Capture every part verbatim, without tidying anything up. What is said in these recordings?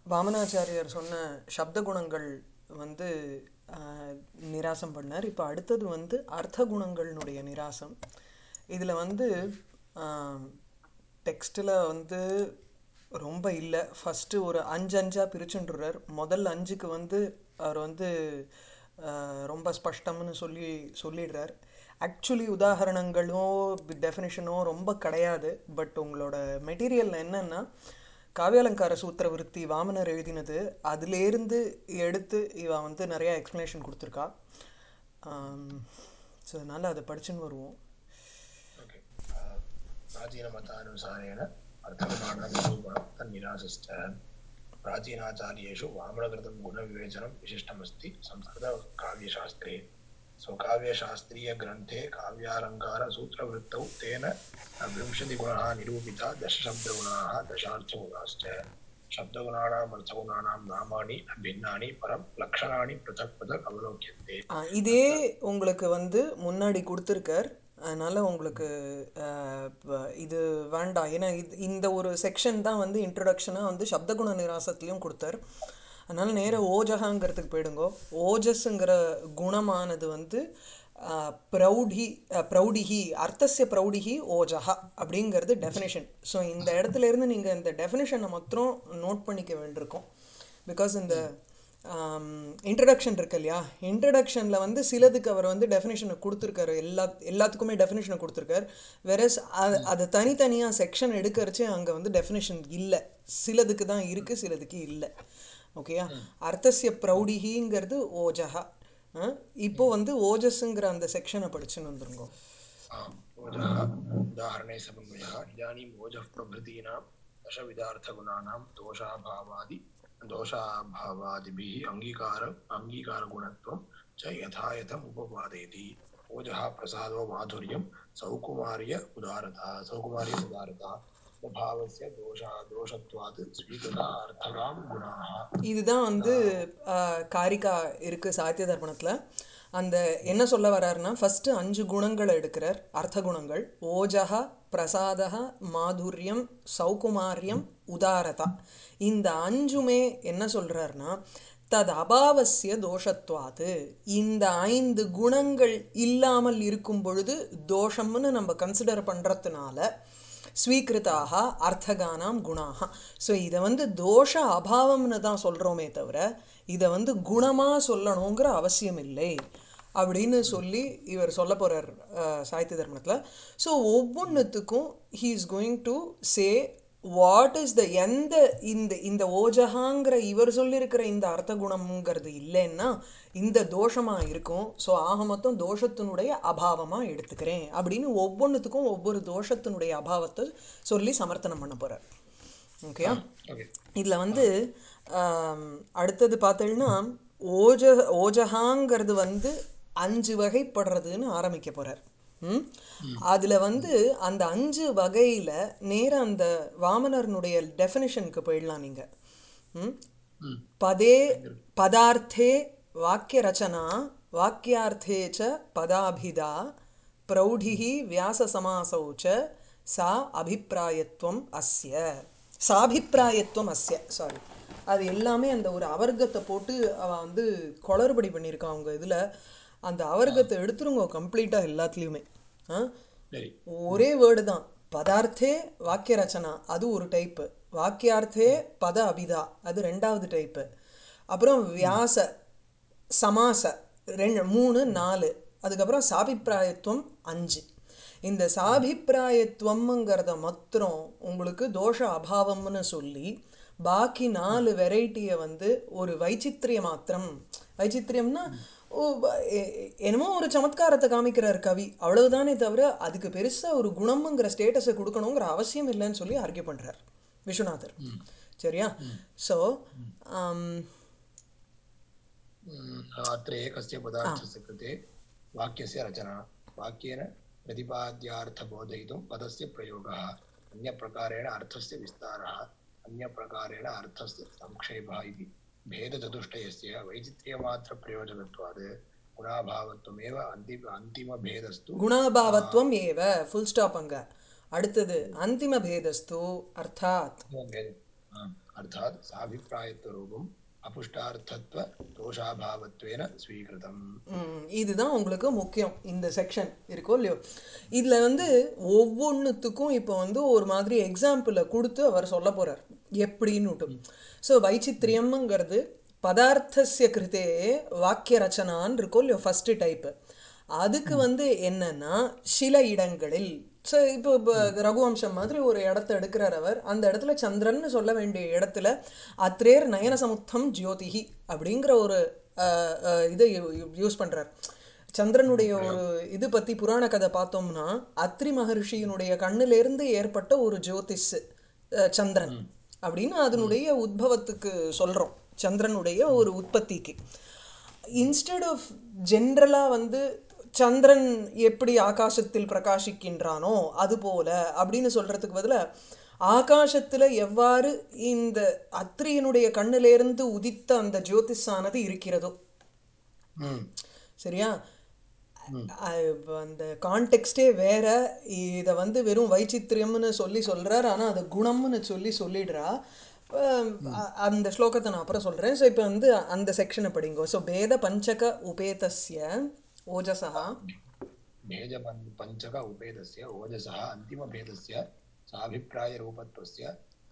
வாமனாச்சாரியார் சொன்ன சப்த குணங்கள் வந்து ஆஹ், நிராசம் பண்ணார். இப்போ அடுத்தது வந்து அர்த்த குணங்கள்னுடைய நிராசம். இதில் வந்து டெக்ஸ்டில் வந்து ரொம்ப இல்லை. ஃபஸ்ட்டு ஒரு அஞ்சு அஞ்சாக பிரிச்சுன்றார். முதல் அஞ்சுக்கு வந்து அவர் வந்து ஆஹ், ரொம்ப ஸ்பஷ்டம்னு சொல்லி சொல்லிடுறார். ஆக்சுவலி உதாகரணங்களோ டெஃபினிஷனோ ரொம்ப கிடையாது. பட் உங்களோட மெட்டீரியல் என்னன்னா காவியாலங்கார சூத்திர விருத்தி வாமனர் எழுதினது, அதுலேருந்து எடுத்து இவ வந்து நிறையா எக்ஸ்ப்ளனேஷன் கொடுத்துருக்கா. ஸோ அதனால் அதை படிச்சுன்னு வருவோம். ओके प्राचीनमतानुसारेण अर्थगुणानां निरूपणं तन्निरासश्च प्राचीनाचार्येषु वामनकृतं गुणविवेचनं विशिष्टमस्ति संस्कृतकाव्यशास्त्रे स्वकाव्यशास्त्रीयग्रन्थे काव्यालङ्कारसूत्रवृत्तौ तेन विंशतिगुणाः निरूपिता दशशब्दगुणाः दशार्थगुणाश्च शब्दगुणानाम् अर्थगुणानां नामानि भिन्नानि परं लक्षणानि पृथक् पृथक् अवलोक्यन्ते ஆ, இதே உங்களுக்கு வந்து முன்னாடி கொடுத்துருக்கார். அதனால் உங்களுக்கு ஆஹ், ப- இது வேண்டாம். ஏன்னா இது இந்த ஒரு செக்ஷன் தான் வந்து இன்ட்ரடக்ஷனாக வந்து சப்தகுண நிராசத்துலேயும் கொடுத்தார். அதனால் நேராக ஓஜகாங்கிறதுக்கு போயிடுங்கோ. ஓஜஸ்ங்கிற குணமானது வந்து ஆஹ், பிரௌಢி ஆஹ், பிரௌಢிகி அர்த்தஸ்ய பிரௌಢிகி ஓஜகா அப்படிங்கிறது டெஃபினேஷன். ஸோ இந்த இடத்துல இருந்து நீங்கள் இந்த டெஃபினேஷனை மாத்திரம் நோட் பண்ணிக்க வேண்டியிருக்கும். பிகாஸ் இந்த இன்ட்ரடக்ஷன் இருக்கு இல்லையா, இன்ட்ரடக்ஷனில் வந்து சிலதுக்கு அவர் வந்து டெஃபினேஷனை கொடுத்துருக்காரு. எல்லா எல்லாத்துக்குமே டெஃபினேஷனை கொடுத்துருக்காரு. வெரஸ் அது அதை தனித்தனியாக செக்ஷன் எடுக்கிறச்சே அங்கே வந்து டெஃபினேஷன் இல்லை. சிலதுக்கு தான் இருக்குது, சிலதுக்கு இல்லை. ஓகேயா. அர்த்தசிய பிரௌಢிகிங்கிறது ஓஜகா. அஹ், இப்போ வந்து ஓஜஸ்ங்கிற அந்த செக்ஷனை படிச்சுன்னு வந்துருங்கோ. ओजः उदाहरणे समन्वयः इदानीम् ओजः प्रभृतीनां दशविधार्थगुणानां दोषाभावादि दोषाभावादिभिः अङ्गीकार अङ्गीकारगुणत्वं च यथा यथम् उपपादयति ओजः प्रसादो माधुर्यं सौकुमार्य उदारता सौकुमार्य उदारता स्वभावस्य दोषा दोषत्वात् स्वीकृता अर्थगां गुणाः. இதுதான் வந்து ஆஹ், காரிகா இருக்குது சாகித்ய தர்ப்பணத்தில். அந்த என்ன சொல்ல வர்றாருன்னா ஃபஸ்ட்டு அஞ்சு குணங்களை எடுக்கிறார், அர்த்த குணங்கள். ஓஜகா, பிரசாதா, மாதுரியம், சௌகுமாரியம், உதாரதா. இந்த அஞ்சுமே என்ன சொல்கிறாருன்னா தது அபாவசிய தோஷத்வாது. இந்த ஐந்து குணங்கள் இல்லாமல் இருக்கும் பொழுது தோஷம்னு நம்ம கன்சிடர் பண்ணுறதுனால ஸ்வீகிருதாக அர்த்தகானாம் குணாக. ஸோ இதை வந்து தோஷ அபாவம்னு தான் சொல்கிறோமே தவிர இதை வந்து குணமாக சொல்லணுங்கிற அவசியம் இல்லை அப்படின்னு சொல்லி இவர் சொல்ல போகிறார் சாகித்ய தர்மத்தில். ஸோ ஒவ்வொன்றுத்துக்கும் he is going to say what is the எந்த இந்த இந்த ஓஜகாங்கிற இவர் சொல்லியிருக்கிற இந்த அர்த்த குணம்ங்கிறது இல்லைன்னா இந்த தோஷமாக இருக்கும். ஸோ ஆக மொத்தம் தோஷத்தினுடைய அபாவமாக எடுத்துக்கிறேன் அப்படின்னு ஒவ்வொன்றுத்துக்கும் ஒவ்வொரு தோஷத்தினுடைய அபாவத்தை சொல்லி சமர்த்தனம் பண்ண போகிறார். ஓகேயா. இதில் வந்து ஆம், அடுத்தது பார்த்தீங்கன்னா ஓஜ ஓஜகாங்கிறது வந்து அஞ்சு வகைப்படுறதுன்னு ஆரம்பிக்க போகிறார். ம் அதில் வந்து அந்த அஞ்சு வகையில் நேராக அந்த வாமனர்னுடைய டெஃபினிஷனுக்கு போயிடலாம் நீங்கள். ம் பதே பதார்த்தே வாக்கிய ரச்சனா வாக்கியார்த்தே ச பதாபிதா பிரௌಢிஹி வியாசசமாசௌ ச சா அபிப்பிராயத்துவம் அஸ்ய சாபிப்பிராயத்துவம் அஸ்ய சாரி அது எல்லாமே அந்த ஒரு அவர்க்கத்தை போட்டு அவன் வந்து குளறுபடி பண்ணியிருக்கான் அவங்க இதில். அந்த அவர்க்கத்தை எடுத்துருங்க கம்ப்ளீட்டாக எல்லாத்துலேயுமே. ஆ சரி. ஒரே வேர்டு தான். பதார்த்தே வாக்கிய ரச்சனா அது ஒரு டைப்பு, வாக்கியார்த்தே பத அபிதா அது ரெண்டாவது டைப்பு, அப்புறம் வியாச சமாச ரெண்டு மூணு நாலு, அதுக்கப்புறம் சாபிப்பிராயத்துவம் அஞ்சு. இந்த சாபிப்பிராயத்துவம்ங்கிறத மாத்திரம் உங்களுக்கு தோஷ அபாவம்னு சொல்லி பாக்கி நாலு வெரைட்டியை வந்து ஒரு வைச்சித்திரிய மாத்திரம். வைச்சித்திரியம்னா ஓ ப- எ- எ- என்னமோ ஒரு சமத்காரத்தை காமிக்கிறார் கவி, அவ்வளவுதானே தவிர அதுக்கு பெருசாக ஒரு குணம்ங்கிற ஸ்டேட்டஸை கொடுக்கணுங்கிற அவசியம் இல்லைன்னு சொல்லி ஆர்கியூ பண்ணுறார் விஸ்வநாதர். சரியா. ஸோ अत्र एकस्य पदार्थस्य कृते वाक्यस्य रचना वाक्येन प्रतिपाद्यार्थबोधयितुं पदस्य प्रयोगः अन्यप्रकारेण अर्थस्य विस्तारः अन्यप्रकारेण अर्थस्य संक्षेपः इति भेदचतुष्टयस्य वैचित्र्यमात्रप्रयोजकत्वात् गुणाभावत्वमेव अन्तिम अन्तिमभेदस्तु குணாபாவத்துவம் ஏவ ஃபுல் ஸ்டாப். அங்கே அடுத்தது அந்திம பேதஸ்து அர்த்தாத். भेद अर्थात् साभिप्रायत्वरूपम् अपुष्टार्थत्व दोषाभावत्वेन स्वीकृतम्. ம், இதுதான் உங்களுக்கு முக்கியம் இந்த செக்ஷன் இருக்கோ இல்லையோ. இதில் வந்து ஒவ்வொன்றுத்துக்கும் இப்போ வந்து ஒரு மாதிரி எக்ஸாம்பிளை கொடுத்து அவர் சொல்ல போகிறார் எப்படின்னுட்டு. ஸோ வைச்சித்ரியம்ங்கிறது பதார்த்தஸ்ய கிருத்தே வாக்கிய ரச்சனான்னு இருக்கோ இல்லையோ ஃபஸ்ட்டு டைப்பு. அதுக்கு வந்து என்னன்னா சில இடங்களில், ஸோ இப்போ இப்போ ரகுவம்சம் மாதிரி ஒரு இடத்த எடுக்கிறார் அவர். அந்த இடத்துல சந்திரன்னு சொல்ல வேண்டிய இடத்துல அத்ரேர் நயன சமுத்தம் ஜோதிஹி அப்படிங்கிற ஒரு அஹ், அஹ், இதை யூஸ் பண்ணுறார். சந்திரனுடைய ஒரு இது பற்றி புராண கதை பார்த்தோம்னா அத்ரி மகர்ஷியினுடைய கண்ணிலேருந்து ஏற்பட்ட ஒரு ஜோதிஷ் அஹ், சந்திரன் அப்படின்னு அதனுடைய உத்பவத்துக்கு சொல்கிறோம். சந்திரனுடைய ஒரு உற்பத்திக்கு இன்ஸ்டெட் ஆஃப் ஜென்ரலாக வந்து சந்திரன் எப்படி ஆகாசத்தில் பிரகாசிக்கின்றானோ அதுபோல அப்படின்னு சொல்கிறதுக்கு பதிலாக ஆகாசத்தில் எவ்வாறு இந்த அத்ரியனுடைய கண்ணிலேருந்து உதித்த அந்த ஜோதிஷானது இருக்கிறதோ, ம் சரியா, ம் அஹ் இப்ப அந்த கான்டெக்ஸ்டே வேற. இதை வந்து வெறும் வைச்சித்ரியம்னு சொல்லி சொல்கிறார், ஆனால் அதை குணம்னு சொல்லி சொல்லிடுறா. அஹ் அ- அந்த ஸ்லோகத்தை நான் அப்புறம் சொல்கிறேன். ஸோ இப்போ வந்து அந்த செக்ஷனை படிங்கோ. ஸோ பேத பஞ்சக உபேதஸ்ய ஓஜசா. भेजपञ्चक उपेदस्य ओजसः अन्तिमभेदस्य साभिप्रायरूपत्वस्य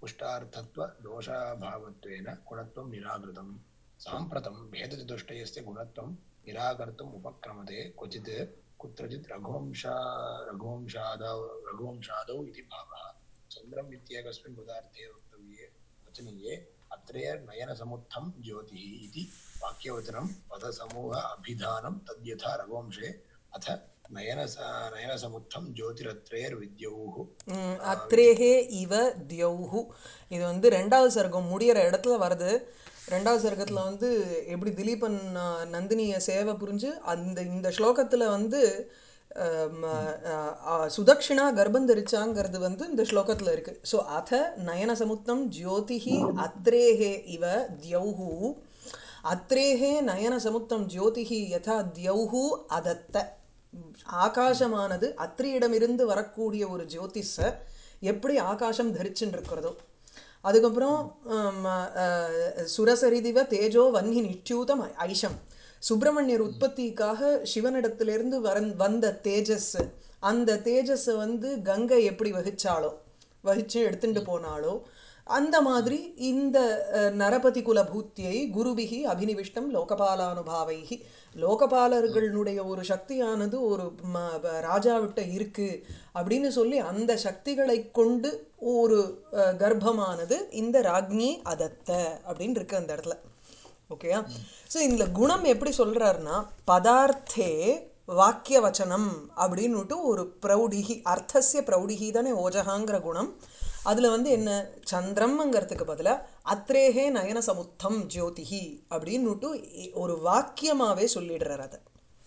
पुष्टार्थत्वदोषाभावत्वेन गुणत्वं निराकृतम्. साम्प्रतं भेदचतुष्टयस्य गुणत्वं निराकर्तुम् उपक्रमते क्वचित् कुत्रचित् रघुवंशा रघुवंशादौ रघुवंशादौ इति भावः. चन्द्रम् इत्येकस्मिन् पदार्थे वक्तव्ये वचनीये अत्रेर्नयनसमुत्थं ज्योतिः इति वाक्यवचनं पदसमूह अभिधानं तद्यथा रघुवंशे अथ नयन नयनसमुत्थं ज्योतिरत्रेर्विद्यौः அத்ரேஹே இவ தியௌஹு. இது வந்து ரெண்டாவது சர்க்கம் முடிகிற இடத்துல வருது. ரெண்டாவது சர்க்கத்தில் வந்து எப்படி திலீபன் ஆஹ், நந்தினியை சேவை புரிஞ்சு அந்த இந்த ஸ்லோகத்தில் வந்து ஆம், ஆஹ், ஆஹ், சுதக்ஷிணா கர்ப்பம் தரிச்சாங்கிறது வந்து இந்த ஸ்லோகத்தில் இருக்குது. ஸோ அத நயன சமுத்தம் ஜோதிஹி அத்ரேஹே இவ தியௌஹு. அத்ரேஹே நயன சமுத்தம் ஜோதிஹி யதா தியௌஹு அதத்த. ஆகாசமானது அத்ரியிடமிருந்து வரக்கூடிய ஒரு ஜோதிஷ எப்படி ஆகாசம் தரிச்சுன்னு இருக்கிறதோ. அதுக்கப்புறம் ஆம், அஹ், சுரசரிதிவ தேஜோ வன்னி நிச்சூதம் ஐஷம். சுப்பிரமணியர் உற்பத்திக்காக சிவனிடத்திலிருந்து வரன் வந்த தேஜஸ், அந்த தேஜஸை வந்து கங்கை எப்படி வகிச்சாலோ வகிச்சு எடுத்துட்டு போனாலோ அந்த மாதிரி இந்த அஹ், நரபதி குலபூத்தியை குருபிகி அபினிவிஷ்டம் லோகபாலானுபாவைகி. லோகபாலர்களுடைய ஒரு சக்தியானது ஒரு ம- ப- ராஜாவிட்ட இருக்கு அப்படின்னு சொல்லி அந்த சக்திகளை கொண்டு ஒரு அஹ், கர்ப்பமானது இந்த ராக்னி அதத்த அப்படின்னு இருக்கு அந்த இடத்துல. ஓகேயா. ஸோ இந்த குணம் எப்படி சொல்றாருன்னா பதார்த்தே வாக்கிய வச்சனம் அப்படின்னுட்டு ஒரு பிரௌடிகி, அர்த்தசிய பிரௌடிகி தானே ஓஜகாங்கிற குணம். அதில் வந்து என்ன சந்திரம்ங்கிறதுக்கு பதிலாக அத்ரேஹே நயன சமுத்தம் ஜோதிஹி அப்படின்னுட்டு இ- ஒரு வாக்கியமாகவே சொல்லிடுறார் அதை.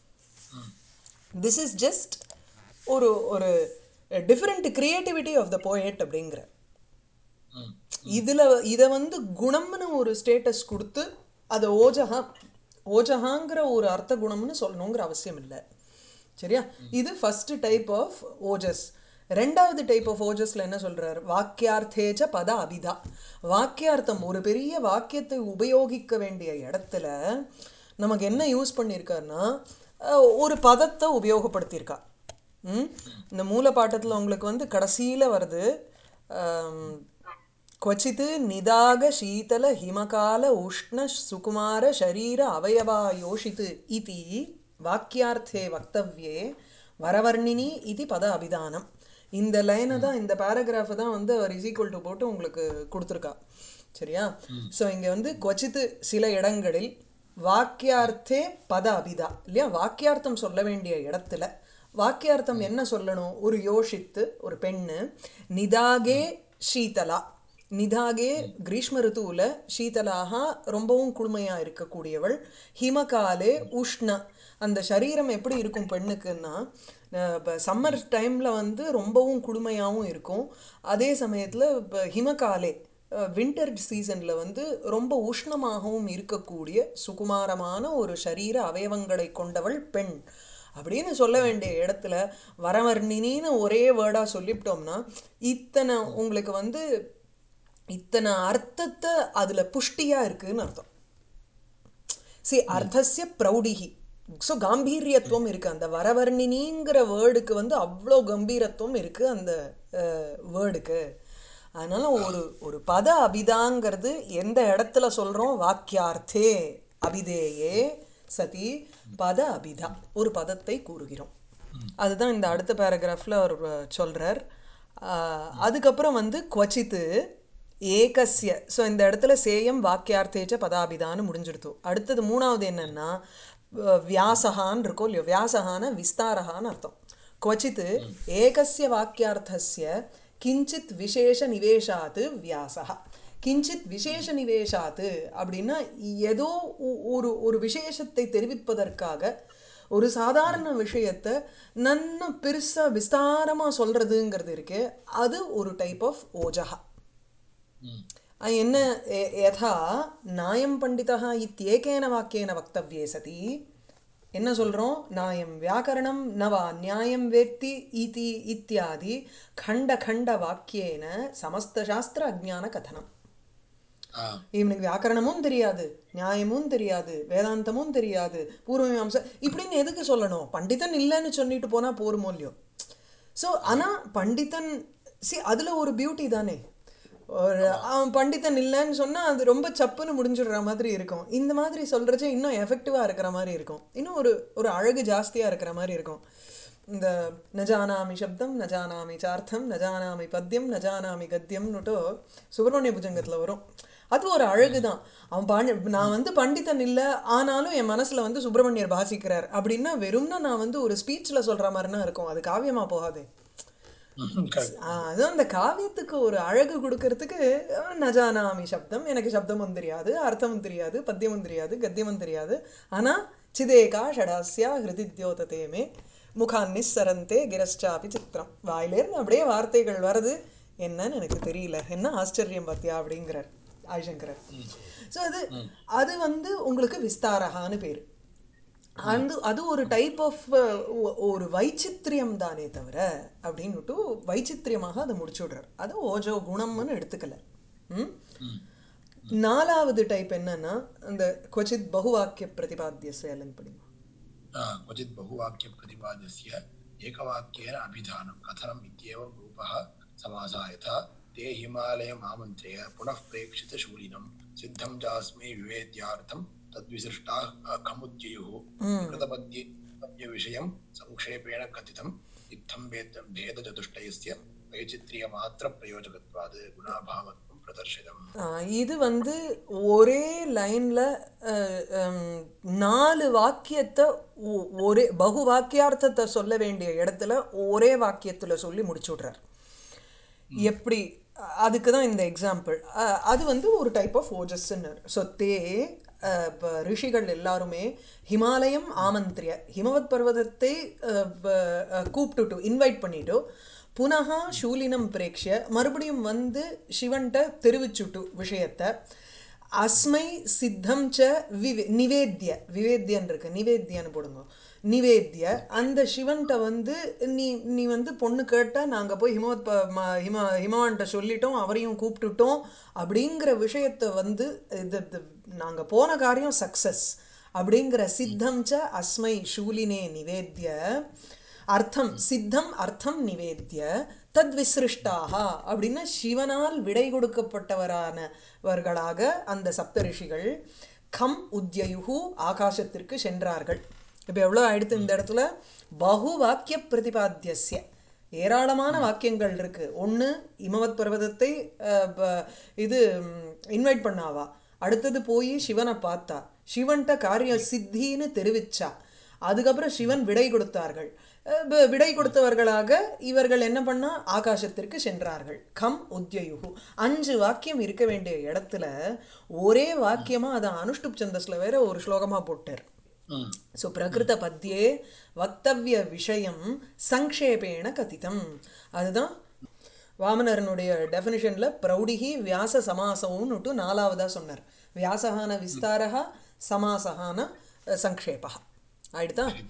திஸ் இஸ் ஜஸ்ட் ஒரு ஒரு different creativity of the poet அப்படிங்கிற இதில் இதை வந்து குணம்னு ஒரு ஸ்டேட்டஸ் கொடுத்து அதை ஓஜகா ஓஜகாங்கிற ஒரு அர்த்த குணம்னு சொல்லணுங்கிற அவசியம் இல்லை. சரியா. இது ஃபர்ஸ்ட் டைப் ஆஃப் ஓஜஸ். ரெண்டாவது டைப் ஆஃப் ஓஜஸ்ல என்ன சொல்றார்? வாக்கியார்த்தேச்ச பத அபிதா. வாக்கியார்த்தம் ஒரு பெரிய வாக்கியத்தை உபயோகிக்க வேண்டிய இடத்துல நமக்கு என்ன யூஸ் பண்ணியிருக்காருன்னா அஹ், ஒரு பதத்தை உபயோகப்படுத்தியிருக்கா. ம் இந்த மூலப்பாட்டத்தில் உங்களுக்கு வந்து கடைசியில் வருது ஆம், क्वचित् निदाग शीतल हिमकाल उष्ण सुकुमार शरीर अवयवायोषित् इति वाक्यार्थे वक्तव्ये வரவர்ணினி இது பத அபிதானம். இந்த லைனை தான், இந்த பேராகிராஃபை தான் வந்து அவர் இஸ் ஈக்குவல் டு போட்டு உங்களுக்கு கொடுத்துருக்கா. சரியா. ஸோ இங்கே வந்து கொச்சித்து சில இடங்களில் வாக்கியார்த்தே பத அபிதா இல்லையா. வாக்கியார்த்தம் சொல்ல வேண்டிய இடத்துல வாக்கியார்த்தம் என்ன சொல்லணும்? ஒரு யோஷித்து ஒரு பெண்ணு, நிதாகே ஷீதலா. நிதாகே கிரீஷ்ம ரித்துவில் ஷீதலாக ரொம்பவும் குளுமையாக இருக்கக்கூடியவள். ஹிமகாலே உஷ்ண. அந்த சரீரம் எப்படி இருக்கும் பெண்ணுக்குன்னா இப்போ சம்மர் டைமில் வந்து ரொம்பவும் குளுமையாகவும் இருக்கும். அதே சமயத்தில் இப்போ ஹிமகாலே வின்டர் சீசனில் வந்து ரொம்ப உஷ்ணமாகவும் இருக்கக்கூடிய சுகுமாரமான ஒரு சரீர அவயவங்களை கொண்டவள் பெண் அப்படின்னு சொல்ல வேண்டிய இடத்துல வரவர்ணினின்னு ஒரே வேர்டாக சொல்லிவிட்டோம்னா இத்தனை உங்களுக்கு வந்து இத்தனை அர்த்தத்தை அதுல புஷ்டியா இருக்குன்னு அர்த்தம். சி அர்த்தஸ்ய பிரௌடிஹி. ஸோ காம்பீரியத்துவம் இருக்கு அந்த வரவர்ணினிங்கிற வேர்டுக்கு வந்து அவ்வளோ கம்பீரத்துவம் இருக்கு அந்த வேர்டுக்கு. அதனால ஒரு ஒரு பத அபிதாங்கிறது எந்த இடத்துல சொல்றோம், வாக்கியார்த்தே அபிதேயே சதி பத அபிதா, ஒரு பதத்தை கூறுகிறோம். அதுதான் இந்த அடுத்த பேராகிராஃப்ல அவர் சொல்றார். ஆஹ் அதுக்கப்புறம் வந்து குவச்சித்து ஏகஸ்ய. ஸோ இந்த இடத்துல சேயம் வாக்கியார்த்தேச்ச பதாபிதான்னு முடிஞ்சிடுத்து. அடுத்தது மூணாவது என்னன்னா அஹ் வியாசகான் இருக்கோ இல்லையோ, வியாசகான விஸ்தாரகான்னு அர்த்தம். குவச்சித்து ஏகஸ்ய வாக்கியார்த்தஸ்ய கிஞ்சித் விசேஷ நிவேஷாத்து வியாசகா. கிஞ்சித் விசேஷ நிவேஷாத்து அப்படின்னா ஏதோ ஒ- ஒரு ஒரு விசேஷத்தை தெரிவிப்பதற்காக ஒரு சாதாரண விஷயத்தை நன்ன பெருசா விஸ்தாரமா சொல்றதுங்கிறது இருக்கு. அது ஒரு டைப் ஆஃப் ஓஜகா. ம். अ- என்ன य- यथा नायं पण्डितः इत्येकेन वाक्येन वक्तव्ये सति என்ன சொல்றோம், நாயம் வியாக்கரணம் நவா நியாயம் வேத்தி இதி இத்தியாதி खण्ड खण्ड वाक्येन समस्त शास्त्र अज्ञान कथनम. ஆ. இவனுக்கு வியாக்கரணமும் தெரியாது, நியாயமும் தெரியாது, வேதாந்தமும் தெரியாது, பூர்வமீமாம்சை இப்படின்னு எதுக்கு சொல்லணும்? பண்டிதன் இல்லைன்னு சொல்லிட்டு போனா போருமோ இல்லையோ. ஸோ ஆனால் பண்டிதன் சி அதில் ஒரு பியூட்டி தானே. ஒரு ஆமா. அவன் பண்டிதன் இல்லைன்னு சொன்னால் அது ரொம்ப சப்புன்னு முடிஞ்சிடுற மாதிரி இருக்கும். இந்த மாதிரி சொல்கிறச்ச இன்னும் எஃபெக்டிவாக இருக்கிற மாதிரி இருக்கும், இன்னும் ஒரு ஒரு அழகு ஜாஸ்தியாக இருக்கிற மாதிரி இருக்கும். இந்த நஜானாமி சப்தம் நஜானாமி சார்த்தம் நஜானாமி பத்தியம் நஜானாமி கத்தியம்னுட்டோ சுப்பிரமணிய புஜங்கத்தில் வரும். அது ஒரு அழகு தான். அவன் பாண்டி நான் வந்து பண்டிதன் இல்லை ஆனாலும் என் மனசில் வந்து சுப்பிரமணியர் பாசிக்கிறார் அப்படின்னா வெறும்னா நான் வந்து ஒரு ஸ்பீச்சில் சொல்கிற மாதிரினா இருக்கும், அது காவியமாக போகாது. ம், correct. ஆஹ் அதுவும் அந்த காவியத்துக்கு ஒரு அழகு கொடுக்கறதுக்கு அஹ், நஜானாமி சப்தம், எனக்கு சப்தமும் தெரியாது, அர்த்தமும் தெரியாது, பத்தியமும் தெரியாது, கத்தியமும் தெரியாது, ஆனால் சிதேகா ஷடாஸ்யா ஹிருதித்யோததேமே முகான் நிஸ்ஸரந்தே கிரஸ்டாபி சித்திரம். வாயிலேருந்து அப்படியே வார்த்தைகள் வருது, என்னன்னு எனக்கு தெரியல, என்ன ஆச்சரியம் பார்த்தியா அப்படிங்கிறார் ஆதிசங்கரர். ம். ஸோ அது ம். அது வந்து உங்களுக்கு விஸ்தாரகான்னு பேர். ம். அந்த அது ஒரு டைப் ஆஃப் ஒரு வைச்சித்ரியம் தானே தவிர அப்படின்னுட்டு வைச்சித்ரியமாக அதை முடிச்சு விடுறார். அது ஓஜோ குணம்னு எடுத்துக்கல. ம் ம். நாலாவது டைப் என்னன்னா அந்த கொச்சித் பகுவாக்கிய பிரதிபாத்திய செயலன் படிங்க. आ, क्वचित् बहुवाक्यप्रतिपाद्यस्य एकवाक्येन अभिधानं कथनम् इत्येवं रूपः समासः यथा ते हिमालयम् आमन्त्र्य पुनः प्रेक्षितशूलिनं सिद्धं चास्मै विवेद्यार्थं तद्विसृष्टाः अ, खमुद्ययुः विकृतपद्ये पद्यविषयं संक्षेपेण कथितम् इत्थं भेद भेदचतुष्टयस्य वैचित्र्यमात्रप्रयोजकत्वात् गुणाभावत्वं प्रदर्शितम्. ஆஹ் இது வந்து ஒரே லைன்ல நாலு வாக்கியத்தை ஒ- ஒரே பகு வாக்கியார்த்தத்தை சொல்ல வேண்டிய இடத்துல ஒரே வாக்கியத்துல சொல்லி முடிச்சு விடுறார். எப்படி அ- அதுக்கு தான் இந்த எக்ஸாம்பிள். அது வந்து ஒரு டைப் ஆஃப் ஓஜஸ்ன்னு. ஸோ தே அஹ், ப- ரிஷிகள் எல்லாருமே ஹிமாலயம் ஆமந்திரிய ஹிமவத் பர்வதத்தை அஹ், ப- அஹ், கூப்பிட்டுட்டு இன்வைட் பண்ணிட்டு புனகா சூலினம் பிரேக்ஷ மறுபடியும் வந்து சிவன்கிட்ட தெரிவிச்சுட்டு விஷயத்தை அஸ்மை சித்தம் ச விவே நிவேத்திய விவேத்தியன் இருக்கு, நிவேத்தியன்னு போடுங்க, நிவேத்திய அந்த சிவன்கிட்ட வந்து நீ நீ வந்து பொண்ணு கேட்ட நாங்கள் போய் ஹிமவத் ப- ம- ஹிம ஹிமவான்கிட்ட சொல்லிட்டோம், அவரையும் கூப்பிட்டுட்டோம் அப்படிங்கிற விஷயத்தை வந்து இது நாங்கள் போன காரியம் சக்ஸஸ் அப்படிங்கிற சித்தம் ச அஸ்மை சூலினே நிவேத்திய அர்த்தம் சித்தம் அர்த்தம் நிவேத்திய தத் விசிருஷ்டாக அப்படின்னா சிவனால் விடை கொடுக்கப்பட்டவரானவர்களாக அந்த சப்தரிஷிகள் கம் உத்யயுகு ஆகாசத்திற்கு சென்றார்கள். இப்போ எவ்வளோ ஆயிடுத்து இந்த இடத்துல, பகு வாக்கிய பிரதிபாத்தியஸ்ய ஏராளமான வாக்கியங்கள் இருக்கு. ஒன்று இமவத் பர்வதத்தை அஹ், ப- இது இன்வைட் பண்ணாவா, அடுத்தது போய் சிவனை பார்த்தா, சிவன்கிட்ட காரிய சித்தின்னு தெரிவிச்சா, அதுக்கப்புறம் சிவன் விடை கொடுத்தார்கள். அஹ் வி- விடை கொடுத்தவர்களாக இவர்கள் என்ன பண்ணா ஆகாசத்திற்கு சென்றார்கள். கம் உத்யயுகு அஞ்சு வாக்கியம் இருக்க வேண்டிய இடத்துல ஒரே வாக்கியமா அதை அனுஷ்டுப் சந்தஸ்ல வேற ஒரு ஸ்லோகமா போட்டார். ம். ஸோ பிரகிருத பத்யே வக்தவ்ய விஷயம் சங்கேபேன கதிதம். அதுதான் வாமனரனுடைய டெஃபினிஷன்ல பிரௌடிகி வியாச சமாசம்னுட்டு நாலாவதா சொன்னார். வியாசகான விஸ்தாரா சமாசகான அஹ், சங்கேபா ஆயிடுதா. கண்டிப்பா.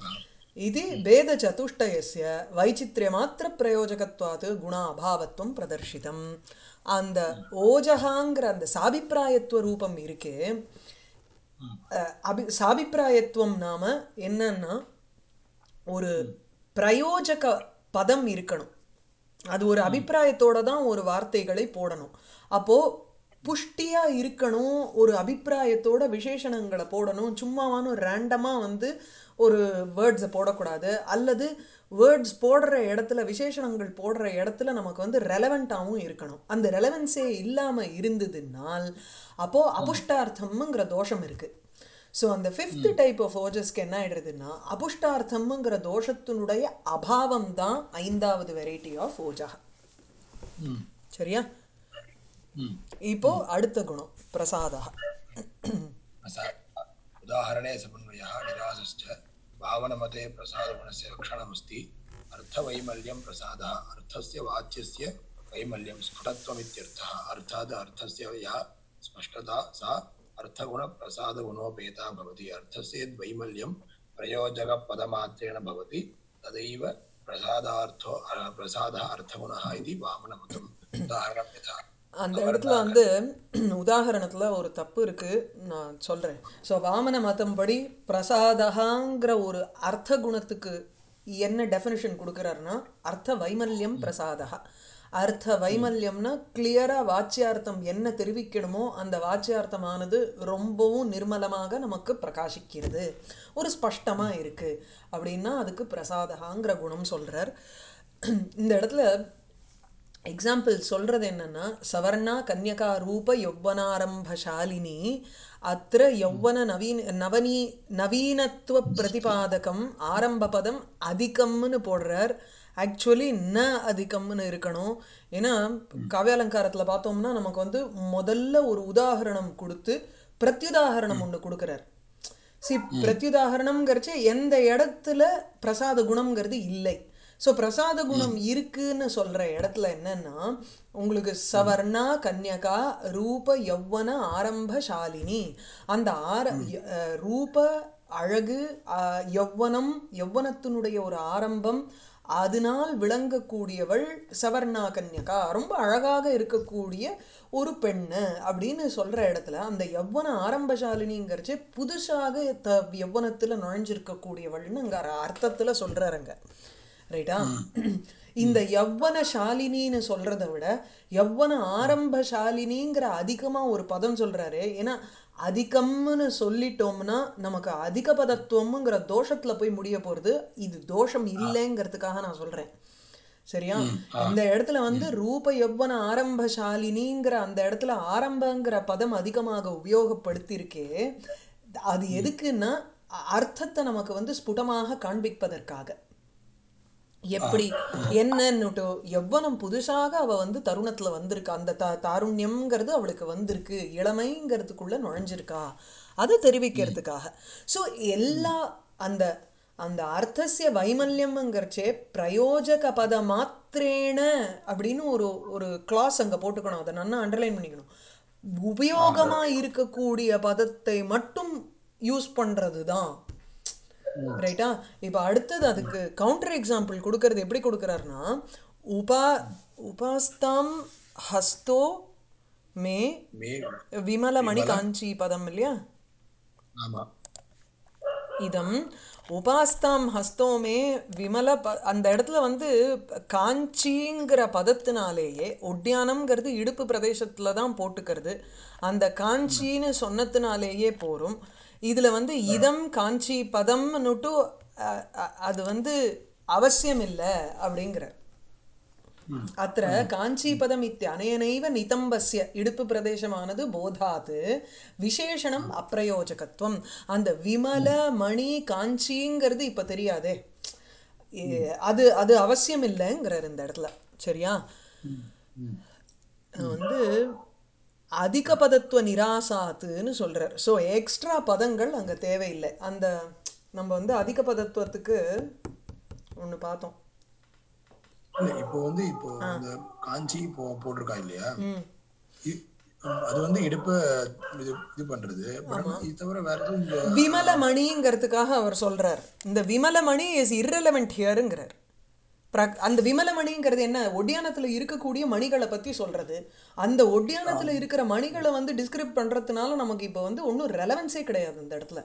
இது பேத சதுஷ்டயஸ்ய வைச்சித்ரியமாத்திர பிரயோஜகத்வாத் குண அபாவத்துவம் பிரதர்ஷிதம். அந்த ஓஜகாங்கிற அந்த சாபிப்பிராயத்துவ ரூபம் இருக்கே, அஹ், அபி சாபிப்பிராயத்துவம் நாம என்னன்னா ஒரு பிரயோஜக பதம் இருக்கணும். அது ஒரு அபிப்பிராயத்தோட தான் ஒரு வார்த்தைகளை போடணும். அப்போ புஷ்டியா இருக்கணும், ஒரு அபிப்பிராயத்தோட விசேஷணங்களை போடணும். சும்மாவானும் ரேண்டமா வந்து ஒரு வேர்ட்ஸை போடக்கூடாது. அல்லது வேர்ட்ஸ் போடுற இடத்துல விசேஷணங்கள் போடுற இடத்துல நமக்கு வந்து ரெலவெண்ட்டாகவும் இருக்கணும். அந்த ரெலவென்ஸே இல்லாம இருந்ததுனால் அப்போ அபுஷ்டார்த்தம்ங்கிற தோஷம் இருக்கு. ஸோ அந்த ஃபிஃப்த் டைப் ஆஃப் ஓஜஸ்க்கு என்ன ஆயிடுறதுன்னா அபுஷ்டார்த்தம்ங்கிற தோஷத்தினுடைய அபாவம் தான் ஐந்தாவது வெரைட்டி ஆஃப் ஓஜா. சரியா? இப்போ அடுத்த குணம் பிரசாதா. उदाहरणे समन्वयः निरासश्च भावनमते प्रसादगुणस्य लक्षणमस्ति अर्थवैमल्यं प्रसादः अर्थस्य वाच्यस्य वैमल्यं स्फुटत्वमित्यर्थः अर्थात् अर्थस्य या स्पष्टता सा अर्थगुणप्रसादगुणोपेता भवति अर्थस्य यद्वैमल्यं प्रयोजकपदमात्रेण भवति तदैव प्रसादार्थो प्रसादः अर्थगुणः इति वामनमतम् उदाहरणं यथा அந்த இடத்துல வந்து உதாரணத்தில் ஒரு தப்பு இருக்குது, நான் சொல்கிறேன். ஸோ வாமன மதம் படி பிரசாதகாங்கிற ஒரு அர்த்த குணத்துக்கு என்ன டெஃபினிஷன் கொடுக்குறாருன்னா அர்த்த வைமல்யம் பிரசாதகா. அர்த்த வைமல்யம்னா கிளியராக வாச்சியார்த்தம் என்ன தெரிவிக்கணுமோ அந்த வாச்சியார்த்தமானது ரொம்பவும் நிர்மலமாக நமக்கு பிரகாசிக்கிறது, ஒரு ஸ்பஷ்டமாக இருக்குது அப்படின்னா அதுக்கு பிரசாதகாங்கிற குணம் சொல்கிறார். இந்த இடத்துல எக்ஸாம்பிள் சொல்கிறது என்னென்னா சவர்ணா கன்யகா ரூப யௌவனாரம்பசாலினி அத்திர யௌவன நவீன நவனீ நவீனத்துவ பிரதிபாதகம் ஆரம்ப பதம் அதிகம்னு போடுறார். ஆக்சுவலி ந அதிகம்னு இருக்கணும். ஏன்னா காவியாலங்காரத்தில் பார்த்தோம்னா நமக்கு வந்து முதல்ல ஒரு உதாரணம் கொடுத்து பிரத்யுதாகரணம் ஒன்று கொடுக்குறார். சி பிரத்யுதாகரணம்ங்கிறச்சு எந்த இடத்துல பிரசாத குணம்ங்கிறது இல்லை. ஸோ பிரசாத குணம் இருக்குன்னு சொல்கிற இடத்துல என்னன்னா உங்களுக்கு சவர்ணா கன்யகா ரூப யௌவன ஆரம்பசாலினி, அந்த ஆர ரூப அழகு, யௌவனம் யௌவனத்தினுடைய ஒரு ஆரம்பம், அதனால் விளங்கக்கூடியவள் சவர்ணா கன்யகா, ரொம்ப அழகாக இருக்கக்கூடிய ஒரு பெண்ணு அப்படின்னு சொல்கிற இடத்துல அந்த யௌவன ஆரம்பசாலினிங்கிறச்சு புதுசாக த யௌவனத்தில் நுழைஞ்சிருக்கக்கூடியவள்னு அங்கே அர்த்தத்தில் சொல்கிறாருங்க. ரைட்டா? இந்த யௌவன சாலினின்னு சொல்கிறத விட யௌவன ஆரம்பசாலினிங்கிற அதிகமாக ஒரு பதம் சொல்கிறாரு. ஏன்னா அதிகம்னு சொல்லிட்டோம்னா நமக்கு அதிக பதத்துவம்ங்கிற தோஷத்தில் போய் முடிய போகிறது. இது தோஷம் இல்லைங்கிறதுக்காக நான் சொல்கிறேன். சரியா? இந்த இடத்துல வந்து ரூப யௌவன ஆரம்பசாலினிங்கிற அந்த இடத்துல ஆரம்பங்கிற பதம் அதிகமாக உபயோகப்படுத்தியிருக்கே, அது எதுக்குன்னா அர்த்தத்தை நமக்கு வந்து ஸ்புடமாக காண்பிப்பதற்காக. எப்படி என்னன்னுட்டு யௌவனம் புதுசாக அவள் வந்து தருணத்தில் வந்திருக்கா, அந்த த தாருண்யம்ங்கிறது அவளுக்கு வந்திருக்கு, இளமைங்கிறதுக்குள்ளே நுழைஞ்சிருக்கா, அதை தெரிவிக்கிறதுக்காக. ஸோ எல்லா அந்த அந்த அர்த்தசிய வைமல்யம்ங்கிறச்சே பிரயோஜக பத மாத்திரேன அப்படின்னு ஒரு ஒரு கிளாஸ் அங்கே போட்டுக்கணும். அதை நல்லா அண்டர்லைன் பண்ணிக்கணும். உபயோகமாக இருக்கக்கூடிய பதத்தை மட்டும் யூஸ் பண்ணுறது தான். ரைட்டா? இப்போ அடுத்தது அதுக்கு கவுண்டர் எக்ஸாம்பிள் கொடுக்கறது எப்படி கொடுக்குறாருன்னா உபா உபாஸ்தாம் ஹஸ்தோ மே விமலமணி காஞ்சி பதம் இல்லையா? இதம் உபாஸ்தாம் ஹஸ்தோமே விமல ப அந்த இடத்துல வந்து காஞ்சிங்கிற பதத்தினாலேயே ஒட்டியானம்ங்கிறது இடுப்பு பிரதேசத்தில் தான் போட்டுக்கிறது. அந்த காஞ்சின்னு சொன்னதுனாலேயே போரும். இதில் வந்து இதம் காஞ்சி பதம்னுட்டு அது வந்து அவசியம் இல்லை அப்படிங்கிற அத்த காஞ்சிபதம் இத்தியனேனைவ நிதம்பஸ்ய இடுப்பு பிரதேசமானது போதாது விசேஷணம் அப்பிரயோஜகத்துவம். அந்த விமல மணி காஞ்சிங்கிறது இப்போ தெரியாதே, அது அது அவசியம் இல்லைங்கிறார் இந்த இடத்துல. சரியா? வந்து அதிக பதத்துவ நிராசாத்துன்னு சொல்கிறார். ஸோ எக்ஸ்ட்ரா பதங்கள் அங்கே தேவையில்லை. அந்த நம்ம வந்து அதிக பதத்துவத்துக்கு ஒன்று பார்த்தோம். இப்போ வந்து இப்போ இந்த காஞ்சி போ போட்டிருக்கா இல்லையா, ஆமா, அது வந்து இடுப்பு இது இது பண்றது. பட் ஆனா ஆமா, இது தவிர வேற எதுவும் இங்க விமலமணிங்கிறதுக்காக அவர் சொல்றார். இந்த விமலமணி இஸ் irrelevant ஹியருங்கிறார். பிர- அந்த விமலமணிங்கிறது என்ன, ஒட்டியானத்துல இருக்கக்கூடிய மணிகளை பத்தி சொல்றது. அந்த ஒட்டியானத்துல இருக்கிற மணிகளை வந்து டிஸ்கிரைப் பண்றதுனால நமக்கு இப்போ வந்து ஒன்றும் ரெலவன்ஸே கிடையாது இந்த இடத்துல.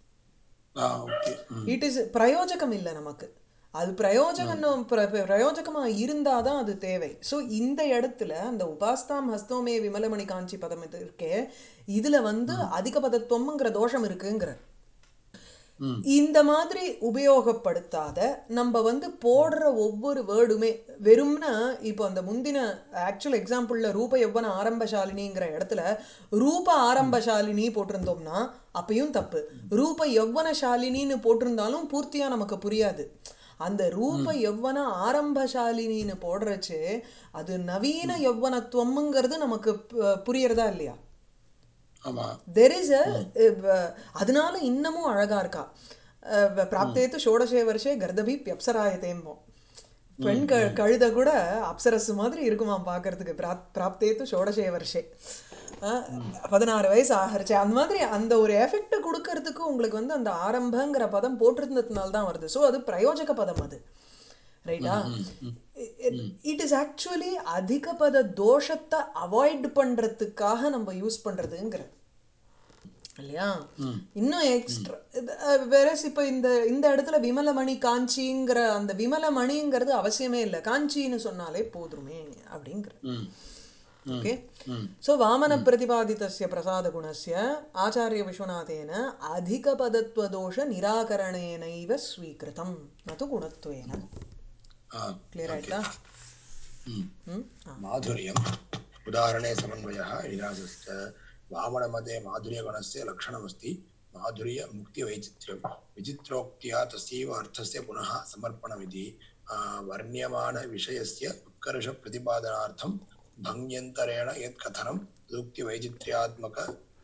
ஓகே. ம் இட் இஸ் பிரயோஜகம் இல்லை நமக்கு. அது பிரயோஜகம் பிரயோஜகமாக இருந்தால் தான் அது தேவை. ஸோ இந்த இடத்துல அந்த உபாஸ்தாம் ஹஸ்தோமே விமலமணி காஞ்சி பதம் இது இருக்கே, இதில் வந்து ம் அதிக பதத்துவம்ங்கிற தோஷம் இருக்குங்கிற ம் இந்த மாதிரி உபயோகப்படுத்தாத நம்ம வந்து போடுற ஒவ்வொரு வேர்டுமே வெறும்னா, இப்போ அந்த முந்தின ஆக்சுவல் எக்ஸாம்பிளில் ரூப யௌவன ஆரம்பசாலினிங்கிற இடத்துல ரூப ம் ஆரம்பசாலினி போட்டிருந்தோம்னா அப்பயும் தப்பு. ரூப யௌவனசாலினின்னு போட்டிருந்தாலும் பூர்த்தியாக நமக்கு புரியாது. அந்த ரூப ம் யௌவன ஆரம்பசாலினின்னு போடுறச்சு அது நவீன ம் யௌவனத்துவம்ங்கிறது நமக்கு பு- புரியறதா இல்லையா? ஆமா. தெர் இஸ் அ, ம் அதனால இன்னமும் அழகா இருக்கா. அஹ், ம் பிராப்தேத்து ஷோடசே வருஷே கர்தபி பியப்சராயத்தேம்போம். பெண் ம் க ம் கழுத கூட அப்சரஸ் மாதிரி இருக்குமாம் பார்க்கறதுக்கு. பிராப் பிராப்தேத்து ஷோடசே வருஷே, அஹ், ம் பதினாறு வயசு ஆகிறச்சு. அந்த மாதிரி அந்த ஒரு எஃபெக்ட் கொடுக்கறதுக்கு உங்களுக்கு வந்து அந்த ஆரம்பங்கிற பதம் போட்டிருந்ததுனால தான் வருது. ஸோ அது பிரயோஜக பதம் அது, ரைட்டா? ம் ம் ம் ம் இட் இஸ் ஆக்சுவலி அதிக பத தோஷத்தை அவாய்ட் பண்ணுறதுக்காக நம்ம யூஸ் பண்ணுறதுங்கிற இல்லையா? ம் இன்னும் ம் எக்ஸ்ட்ரா வேற இப்போ இந்த இந்த இடத்துல விமலமணி காஞ்சிங்கிற அந்த விமலமணிங்கிறது அவசியமே இல்லை, காஞ்சின்னு சொன்னாலே போதுமே அப்படிங்கிற. ம் ம் ஓகே. ம் ஸோ வாமன ம் பிரதிபாதித்தஸ்ய பிரசாத குணஸ்ய ஆச்சாரிய விஸ்வநாதேன அதிக பதத்வதோஷ நிராகரணேனைவ ஸ்வீகிருதம் நது குணத்வேன. ஆ கிளியர் ஓகே. ஆயிட்டா? ம் ம் ஆ माधुर्यम् उदाहरणे समन्वयः विलासश्च वामनमते माधुर्यगणस्य लक्षणमस्ति माधुर्यमुक्तिवैचित्र्यं विचित्रोक्त्या तस्यैव अर्थस्य पुनः समर्पणमिति आ, वर्ण्यमानविषयस्य उत्कर्षप्रतिपादनार्थं भङ्ग्यन्तरेण यत् कथनं तदुक्तिवैचित्र्यात्मक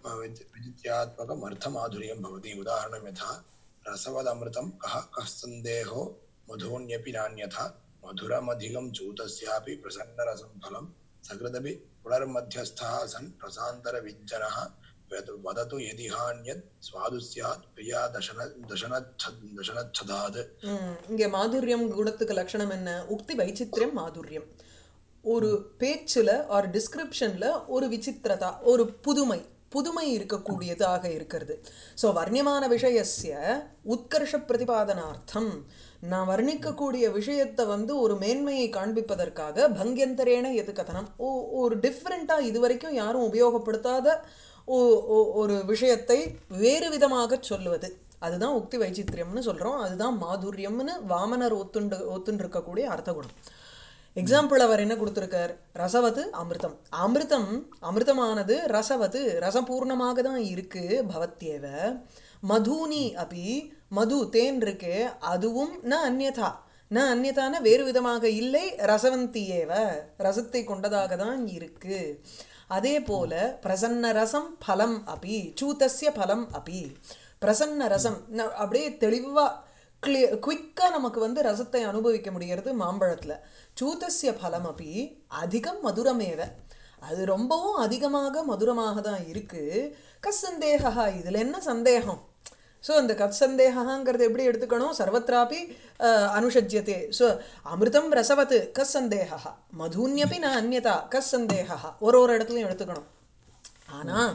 विचित्र्यात्मकमर्थमाधुर्यं भवति उदाहरणं यथा रसवदमृतं कः कः सन्देहो मधोऽन्यपि नान्यथा मधुरमधिगं चूतस्यापि प्रसन्नरसं फलं सकृदपि पुनर्मध्यस्थः सन् रसान्तरविज्जनः वद- वदतु यदिहान्यत् स्वादु स्यात् प्रिया दशन दशनच्छद् दशनच्छदात्. ம் இங்கே மாதுரியம் குணத்துக்கு லட்சணம் என்ன? உக்தி வைச்சித்ரியம் மாதுரியம். ஒரு பேச்சில் ஆர் டிஸ்கிரிப்ஷனில் ஒரு விசித்திரதா, ஒரு புதுமை புதுமை இருக்கக்கூடியதாக இருக்கிறது. ஸோ வர்ணியமான விஷயஸ்ய உத்கர்ஷ பிரதிபாதனார்த்தம், நான் வர்ணிக்கக்கூடிய விஷயத்தை வந்து ஒரு மேன்மையை காண்பிப்பதற்காக பங்கியந்தரேன எது கதனம், ஓ ஒரு டிஃப்ரெண்ட்டாக இதுவரைக்கும் யாரும் உபயோகப்படுத்தாத ஓ- ஓ- ஒரு விஷயத்தை வேறு விதமாக சொல்லுவது, அதுதான் உக்தி வைச்சித்ரியம்னு சொல்கிறோம். அதுதான் மாதுரியம்னு வாமனர் ஒத்துண்டு ஒத்துண்டு இருக்கக்கூடிய அர்த்தகுணம். எக்ஸாம்பிள் அவர் என்ன கொடுத்துருக்கார்? ரசவத்து அமிர்தம். அமிர்தம் அமிர்தமானது ரசவத்து ரசபூர்ணமாக தான் இருக்கு பவத்யேவ. மதுனி அப்படி மது தேன் இருக்கே அதுவும் ந அந்யதா, ந அந்யதான வேறு விதமாக இல்லை, ரசவந்தியேவ ரசத்தை கொண்டதாக தான் இருக்கு. அதே போல பிரசன்ன ரசம் பலம் அப்படி சூதஸ்ய பலம் அப்படி பிரசன்ன ரசம் ந- அப்படியே தெளிவாக கிளிய குயிக்காக நமக்கு வந்து ரசத்தை அனுபவிக்க முடிகிறது மாம்பழத்தில். சூதஸ்ய பலம் அப்படி அதிகம் மதுரமேவ, அது ரொம்பவும் அதிகமாக மதுரமாக தான் இருக்குது. கசந்தேகா, இதில் என்ன சந்தேகம்? ஸோ அந்த கத்சந்தேகாங்கிறது எப்படி எடுத்துக்கணும்? சர்வத்ராபி அஹ், அனுஷஜ்யத்தே. ஸோ அமிர்தம் ரசவத் கசந்தேகா, மதுன்யப்பி ந அந்யதா கசந்தேகா, ஒரு ஒரு இடத்துலையும் எடுத்துக்கணும். ஆனால்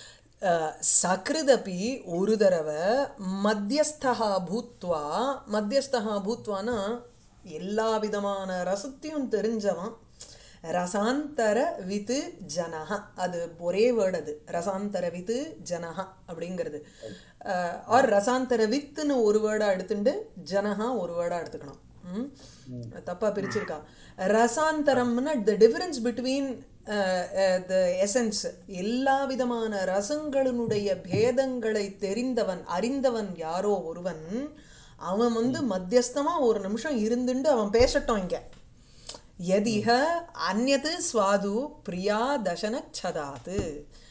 சக்ருதப்பி ஒரு தடவை மத்தியஸ்தா பூத்வா, மத்தியஸ்தா பூத்வானா எல்லா விதமான ரசத்தையும் தெரிஞ்சவன். ரசாந்தர வித்து ஜனஹ, அது ஒரே வேர்டு, அது ரசாந்தர வித்து ஜனஹ அப்படிங்கிறது. ஆர் ரசாந்தர வித்துன்னு ஒரு வேர்டாக எடுத்துட்டு ஜனஹா ஒரு வேர்டாக எடுத்துக்கணும். ம் தப்பாக பிரிச்சிருக்கா. ரசாந்தரம்னா the difference between the essence, எல்லா விதமான ரசங்களினுடைய பேதங்களை தெரிந்தவன் அறிந்தவன் யாரோ ஒருவன், அவன் வந்து மத்தியஸ்தமா ஒரு நிமிஷம் இருந்துட்டு அவன் பேசட்டும் இங்க. யதிஹ அந்யது ஸ்வாது பிரியா தசன சதாத்து,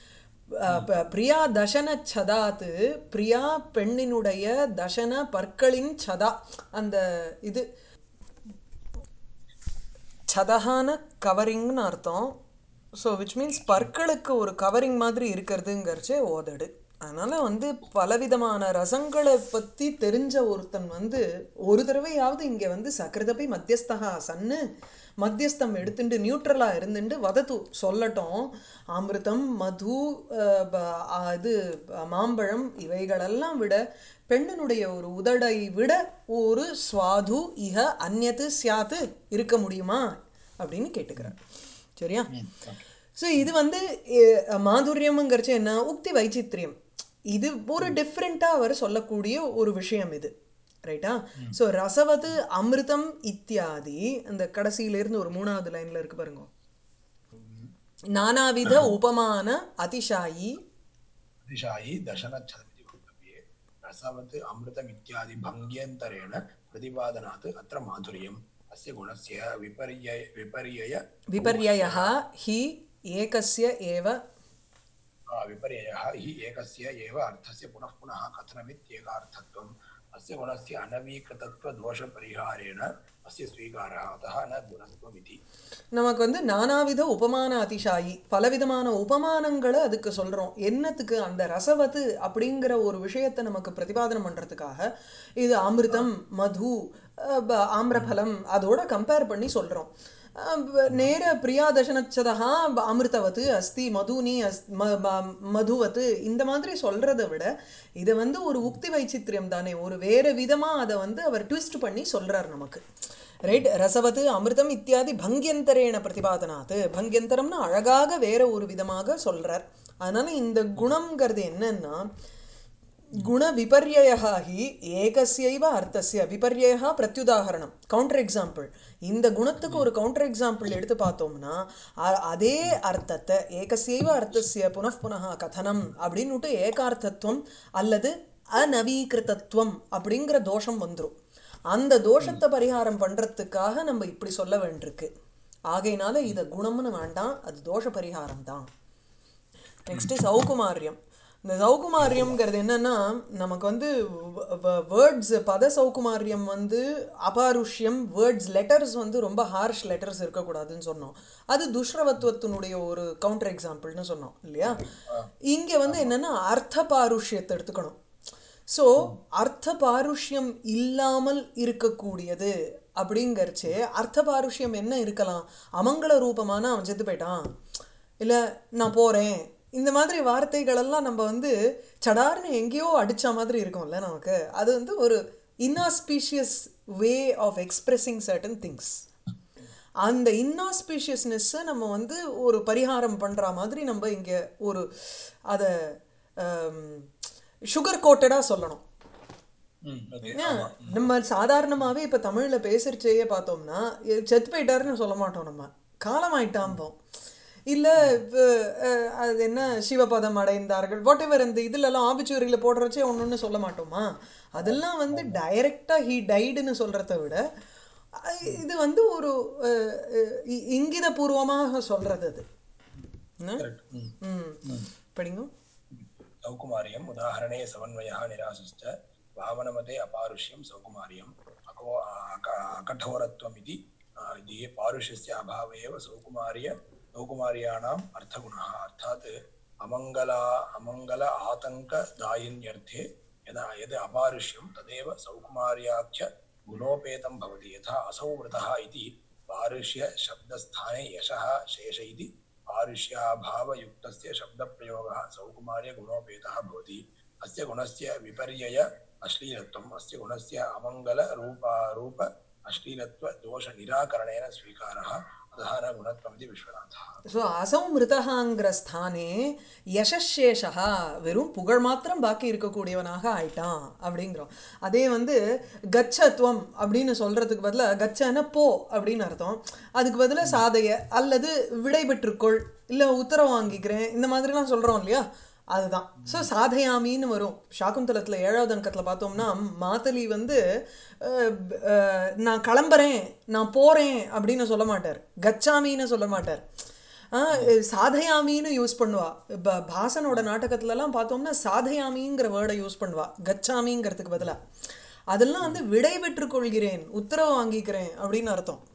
பிரியா தசன சதாத்து, பிரியா பெண்ணினுடைய தசன பற்களின் சதா, அந்த இது சதகான கவரிங்னு அர்த்தம். ஸோ விச் மீன்ஸ் பற்களுக்கு ஒரு கவரிங் மாதிரி இருக்கிறதுங்கிறச்சே ஓதடு. அதனால் வந்து பலவிதமான ரசங்களை பற்றி தெரிஞ்ச ஒருத்தன் வந்து ஒரு தடவையாவது இங்கே வந்து சக்ரதபி மத்தியஸ்தகா சன்னு மத்தியஸ்தம் எடுத்துட்டு நியூட்ரலாக இருந்துட்டு வதத்து சொல்லட்டும். அமிர்தம் மது அஹ், ப- அஹ், இது அஹ், மாம்பழம் இவைகளெல்லாம் விட பெண்ணனுடைய ஒரு உதடை விட ஒரு சுவாது இக அந்நது சியாத்து இருக்க முடியுமா அப்படின்னு கேட்டுக்கிறார். சரியா? ம் ஓகே ஸோ இது வந்து எ- மாதுரியம்ங்கிறச்சு என்ன உக்தி வைச்சித்ரியம். இது ஒரு டிஃப்ரெண்ட்டாக அவர் சொல்லக்கூடிய ஒரு விஷயம் இது. ரைட்டா? ம் ஸோ ரசவது அமிர்தம் இத்தியாதி அந்த கடைசியிலேருந்து ஒரு மூணாவது லைனில் இருக்கு பாருங்க. நானாவித உபமான அதிசாயி अतिशायि दशनच्छदमिति वक्तव्ये रसवत् अमृतमित्यादि भङ्ग्यन्तरेण प्रतिपादनात् अत्र माधुर्यम् अस्य गुणस्य विपर्यय विपर्यय रूपस्य விபர்யயா ஹி ஏகஸ்ய ஏவ आ, विपर्ययः हि एकस्य एव अर्थस्य पुनः पुनः कथनमित्येकार्थत्वम् अस्य गुणस्य अनवीकृतत्वदोषपरिहारेण अस्य स्वीकारः अतः न गुणत्वमिति நமக்கு வந்து நானாவித உபமான அதிசாயி பலவிதமான உபமானங்களை அதுக்கு சொல்கிறோம். என்னத்துக்கு? அந்த ரசவத்து அப்படிங்கிற ஒரு விஷயத்தை நமக்கு பிரதிபாதனம் பண்ணுறதுக்காக இது அமிர்தம் மது அஹ், ப- ஆம்ரபலம் அதோட கம்பேர் பண்ணி சொல்கிறோம். நேர பிரியாதசனச்சதா அமிர்தவத்து அஸ்தி மதுனி அஸ் ம ம- மதுவத்து இந்த மாதிரி சொல்கிறத விட இதை வந்து ஒரு உக்தி வைச்சித்ரியம் தானே, ஒரு வேறு விதமாக அதை வந்து அவர் ட்விஸ்ட் பண்ணி சொல்கிறார் நமக்கு. ரைட்? ரசவத்து அமிர்தம் இத்தியாதி பங்கியந்தரேன பிரதிபாதனாத்து. பங்கியந்தரம்னா அழகாக வேற ஒரு விதமாக சொல்றார். அதனால இந்த குணம்ங்கிறது என்னன்னா குண விபர்யயா ஹி ஏகஸ்யைவ அர்த்தஸ்ய விபர்யயா பிரத்யுதாகரணம் கவுண்டர் எக்ஸாம்பிள். இந்த குணத்துக்கு ஒரு கவுண்டர் எக்ஸாம்பிள் எடுத்து பார்த்தோம்னா அ- அதே அர்த்தத்தை ஏகஸ்யைவ அர்த்தஸ்ய புனః புனः கதனம் அப்படின்னுட்டு ஏகார்த்தத்துவம் அல்லது அநவீகிருதத்துவம் அப்படிங்கிற தோஷம் வந்துடும். அந்த தோஷத்தை பரிகாரம் பண்ணுறதுக்காக நம்ம இப்படி சொல்ல வேண்டியிருக்கு. ஆகையினால இதை குணம்னு வேண்டாம், அது தோஷ பரிகாரம் தான். நெக்ஸ்ட்டு சௌகுமாரியம். இந்த சௌகுமாரியம்ங்கிறது என்னன்னா நமக்கு வந்து வேர்ட்ஸ் பத சௌகுமாரியம் வந்து அபாருஷ்யம் வேர்ட்ஸ் லெட்டர்ஸ் வந்து ரொம்ப ஹார்ஷ் லெட்டர்ஸ் இருக்கக்கூடாதுன்னு சொன்னோம். அது துஷ்ரவத்துவத்தினுடைய ஒரு கவுண்டர் எக்ஸாம்பிள்னு சொன்னோம் இல்லையா? இங்கே வந்து என்னன்னா அர்த்த பாருஷ்யத்தை எடுத்துக்கணும். ஸோ அர்த்த பாருஷ்யம் இல்லாமல் இருக்கக்கூடியது அப்படிங்கிறச்சே அர்த்த பாருஷ்யம் என்ன இருக்கலாம்? அமங்கல ரூபமான அவன் செத்து போயிட்டான், இல்லை நான் போகிறேன், இந்த மாதிரி வார்த்தைகளெல்லாம் நம்ம வந்து சடார்னு எங்கேயோ அடித்த மாதிரி இருக்கும்ல நமக்கு. அது வந்து ஒரு inauspicious way of expressing certain things. அந்த இன்னாஸ்பீஷியஸ்னஸ்ஸை நம்ம வந்து ஒரு பரிகாரம் பண்ணுற மாதிரி நம்ம இங்கே ஒரு அதை சுகர் கோட்டடாக சொல்லணும். ம் ஓகே ஏன்னா ஆமா ம் நம்ம சாதாரணமாகவே இப்போ தமிழில் பேசுகிறச்சேயே பார்த்தோம்னா எ- செத்து போயிட்டாருன்னு சொல்ல மாட்டோம், நம்ம காலமாயிட்டாம்போம். இல்லை இப்போ அது என்ன சிவபதம் அடைந்தார்கள் வாட் எவர் அந்த இதுலலாம் ஆபிச்சுவரியில் போடுறச்சே ஒன்று ஒன்று சொல்ல மாட்டோமா? அதெல்லாம் வந்து ஆமா டைரெக்டாக ஹீ டைடுன்னு சொல்கிறத விட அஹ், இது வந்து ஒரு அஹ், அஹ், இ- இங்கிதபூர்வமாக சொல்கிறது அது. என்ன? கரெக்ட் ம் ம் ம் படிங்க. सौकुमार्यम् उदाहरणे समन्वयः निरासश्च वामनमते अपारुष्यं सौकुमार्यम् अको अक- अकठोरत्वमिति अ, इति पारुष्यस्य अभावे एव सौकुमार्य सौकुमार्याणाम् अर्थगुणः अर्थात् अमङ्गला अमङ्गल आतङ्कदायिन्यर्थे यदा यद् अपारुष्यं तदेव सौकुमार्याख्य गुणोपेतं भवति यथा असौ वृतः इति पारुष्य शब्दस्थाने यशः शेष इति पारुष्याभावयुक्तस्य शब्दप्रयोगः सौकुमार्यगुणोपेतः भवति अस्य गुणस्य विपर्यय अश्लीलत्वम् अस्य गुणस्य अमङ्गलरूप रूप अश्लीलत्वदोषनिराकरणेन स्वीकारः अतः न गुणत्वमिति विश्वनाथः ஸோ அசௌமிருதகாங்கிற ஸ்தானே யசஷேஷா வெறும் புகழ் மாத்திரம் பாக்கி இருக்கக்கூடியவனாக ஆயிட்டான் அப்படிங்கிறோம். அதே வந்து கச்சத்வம் அப்படின்னு சொல்கிறதுக்கு பதிலாக கச்சன போ அப்படின்னு அர்த்தம். அதுக்கு பதிலாக சாதைய அல்லது விடை பெற்றுக்கொள் இல்லை உத்தரவு வாங்கிக்கிறேன் இந்த மாதிரிலாம் சொல்கிறோம் இல்லையா? அதுதான். ஸோ சாதையாமின்னு வரும். சாகுந்தலத்தில் ஏழாவது அங்கத்தில் பார்த்தோம்னா மாத்தலி வந்து அஹ், அஹ், நான் கிளம்புறேன் நான் போகிறேன் அப்படின்னு சொல்ல மாட்டார், கச்சாமின்னு சொல்ல மாட்டார். ஆ, சாதயாமின்னு யூஸ் பண்ணுவா. இப்போ பாசனோட நாடகத்துலலாம் பார்த்தோம்னா சாதயாமிங்கிற வேர்டை யூஸ் பண்ணுவா கச்சாமிங்கிறதுக்கு பதிலாக. அதெல்லாம் வந்து விடை பெற்றுக் கொள்கிறேன் உத்தரவு வாங்கிக்கிறேன் அப்படின்னு அர்த்தம்.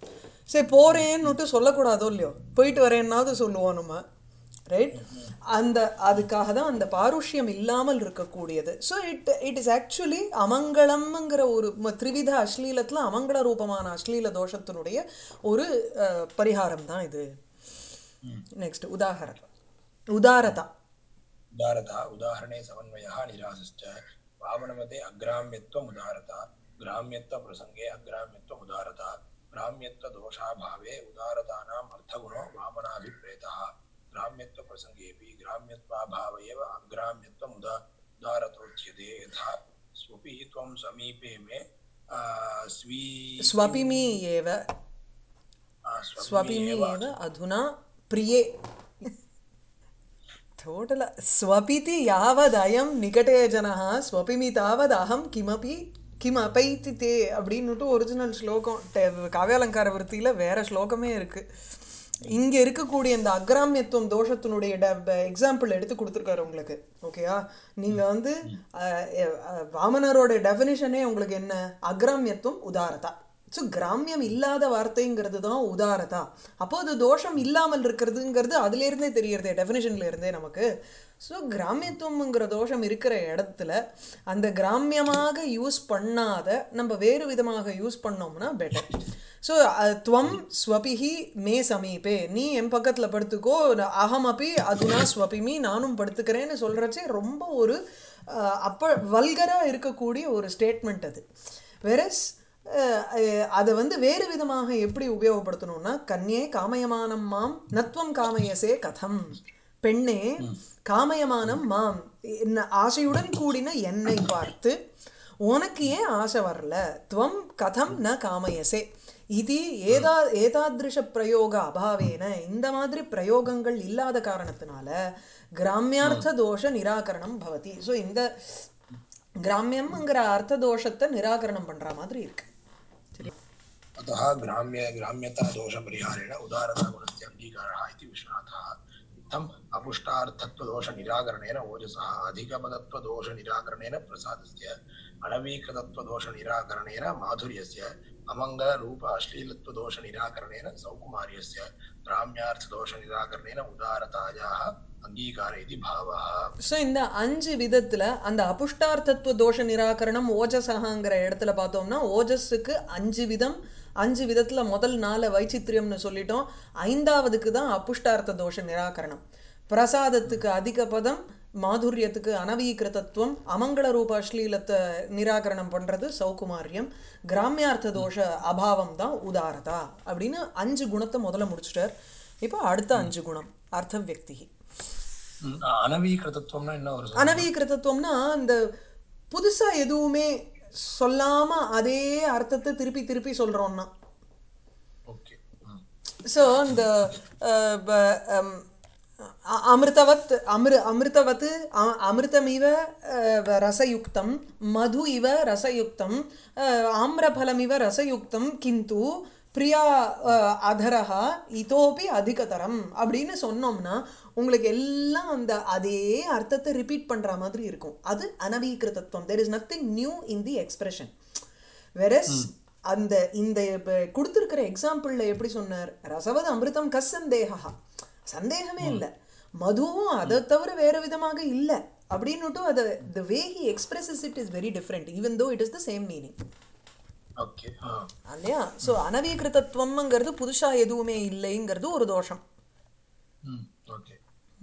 சரி போகிறேன்னுட்டு சொல்லக்கூடாதோ இல்லையோ, போயிட்டு வரேன்னாவது சொல்லுவோம் நம்ம, ரைட்? அந்த அதுக்காக தான் அந்த பாருஷ்யம் இல்லாமல் இருக்கக்கூடியது. So it it is actually அமங்கலம்ங்கிற ஒரு ம- த்ரிவித அஸ்லீலத்தில் அமங்கல ரூபமான அஸ்லீல தோஷத்தினுடைய ஒரு அஹ், பரிகாரம் தான் இது. நெக்ஸ்ட் உதாகர உதாரதா. उदारता उदाहरणे समन्वयः निरासश्च वामनमते अग्राम्यत्वम् उदारता ग्राम्यत्वप्रसङ्गे अग्राम्यत्वम् उदारता ग्राम्यत्वदोषाभावे उदारतानाम् अर्थगुणो वामनाभिप्रेतः ग्राम्यत्वप्रसङ्गेऽपि ग्राम्यत्वाभाव एव अग्राम्यत्वम् उदा उदारतोच्यते यथा स्वपि त्वं समीपे मे आ, स्वीतिं ஸ்வபிமி ஏவ आ, स्वपिमि ஸ்வபிமி एव ஏவ अधुना அதுனா பிரியே. டோட்டலா ஸ்வபிதி யாவதயம் நிகடே ஜனः ஸ்வபிமி தாவத் அகம் கிமபி கிம் அபைத்தி தே அப்படின்னுட்டு ஒரிஜினல் ஸ்லோகம் டெ- காவ்யாலங்கார விருத்தியில் வேற ஸ்லோகமே இருக்கு. இங்கே இருக்கக்கூடிய இந்த அக்ராமியத்துவம் தோஷத்தினுடைய எக்ஸாம்பிள் எடுத்து கொடுத்துருக்காரு உங்களுக்கு. ஓகேயா? நீங்கள் வந்து அஹ், அஹ், வாமனரோட டெஃபினிஷனே உங்களுக்கு என்ன? அக்ராமியத்துவம் உதாரதா. ஸோ கிராமியம் இல்லாத வார்த்தைங்கிறது தான் உதாரதா. அப்போ அது தோஷம் இல்லாமல் இருக்கிறதுங்கிறது அதுலேருந்தே தெரியறதே, டெஃபினிஷன்ல இருந்தே நமக்கு. ஸோ கிராமியத்துவம்ங்கிற தோஷம் இருக்கிற இடத்துல அந்த கிராமியமாக யூஸ் பண்ணாத நம்ம வேறு விதமாக யூஸ் பண்ணோம்னா பெட்டர். ஸோ துவம் ஸ்வபிஹி மே சமீபே, நீ என் பக்கத்தில் படுத்துக்கோ, நான் அகம் அப்பி அதுனா ஸ்வபிமி, நானும் படுத்துக்கிறேன்னு சொல்கிறச்சே ரொம்ப ஒரு அஹ், அப்போ வல்கராக இருக்கக்கூடிய ஒரு ஸ்டேட்மெண்ட் அது. வெரஸ் அதை வந்து வேறு விதமாக எப்படி உபயோகப்படுத்தணும்னா, கன்யே காமயமானம் மாம் நத்வம் காமயசே கதம், பெண்ணே காமயமானம் மாம், என்ன ஆசையுடன் கூடின என்னை பார்த்து உனக்கு ஏன் ஆசை வரல, துவம் கதம் ந காமயசே இது ஏதா ஏதாதிருஷ பிரயோக அபாவேன, இந்த மாதிரி பிரயோகங்கள் இல்லாத காரணத்தினால கிராமியார்த்த தோஷ நிராகரணம் பவதி. ஸோ இந்த கிராமியம்ங்கிற அர்த்த தோஷத்தை நிராகரணம் பண்ற மாதிரி இருக்கு. சரி. अतः ग्राम्य ग्राम्यता दोषपरिहारेण उदारतागुणस्य अङ्गीकारः इति विश्वनाथः। इत्थम् अपुष्टार्थत्वदोषनिराकरणेन ओजसः, अधिकपदत्वदोषनिराकरणेन प्रसादस्य, अनवीकृतत्वदोषनिराकरणेन माधुर्यस्य, अमङ्गलरूप अश्लीलत्वदोषनिराकरणेन सौकुमार्यस्य, ग्राम्यार्थदोषनिराकरणेन उदारतायाः अङ्गीकार इति भावः। ஸோ இந்த அஞ்சு விதத்தில் அந்த அபுஷ்டார்த்தத்துவ தோஷ நிராகரணம் ஓஜசகாங்கிற இடத்துல பார்த்தோம்னா, ஓஜஸுக்கு அஞ்சு விதம், அஞ்சு விதத்தில் முதல் நாலு வைச்சித்ரியம்னு சொல்லிட்டோம். ஐந்தாவதுக்கு தான் அபுஷ்டார்த்த தோஷ நிராகரணம். பிரசாதத்துக்கு அதிக பதம், மாதுரியத்துக்கு அனவீகிருதத்துவம், அமங்கள ரூப அஸ்லீலத்தை நிராகரணம் பண்ணுறது சௌகுமாரியம், கிராமியார்த்த தோஷ அபாவம் தான் உதாரதா அப்படின்னு அஞ்சு குணத்தை முதல்ல முடிச்சிட்டார். இப்போ அடுத்த அஞ்சு குணம் அர்த்த வியக்தி. அனவீகிருதத்துவம்னா என்ன ஒரு சொல்லுங்க. அனவீகிருதத்துவம்னா அந்த புதுசா எதுவுமே சொல்லாம அதே அர்த்தத்தை திருப்பி திருப்பி சொல்றோம்னா. ஓகே. ஸோ இந்த அஹ், ப- அம், அ- அமிர்தவத் அமிர் அமிர்தவத் அ- அமிர்தமிவ அஹ், ரசயுக்தம், மது இவ ரசயுக்தம், அஹ், ஆம்ரபலமிவ ரசயுக்தம், கிந்து பிரியா அஹ், அதரஹா இதோபி அதிகதரம் அப்படின்னு சொன்னோம்னா உங்களுக்கு எல்லாம் அந்த அதே அர்த்தத்தை ரிப்பீட் பண்ற மாதிரி இருக்கும். அது அனவீகிருதத்துவம். There is nothing new in the expression. Versus அந்த இந்த கொடுத்துருக்கிற எக்ஸாம்பிளில் எப்படி சொன்னார்? ரசவது அமிர்தம் கஸ் சந்தேகா, சந்தேகமே இல்லை, மதுவும் அதை தவிர வேறு விதமாக இல்லை அப்படின்னுட்டு அதை the way he expresses it is very different even though it is the same meaning. Okay. இல்லையா? ஸோ அனவீகிருதத்துவம்ங்கிறது புதுசா எதுவுமே இல்லைங்கிறது ஒரு தோஷம். ஓகே.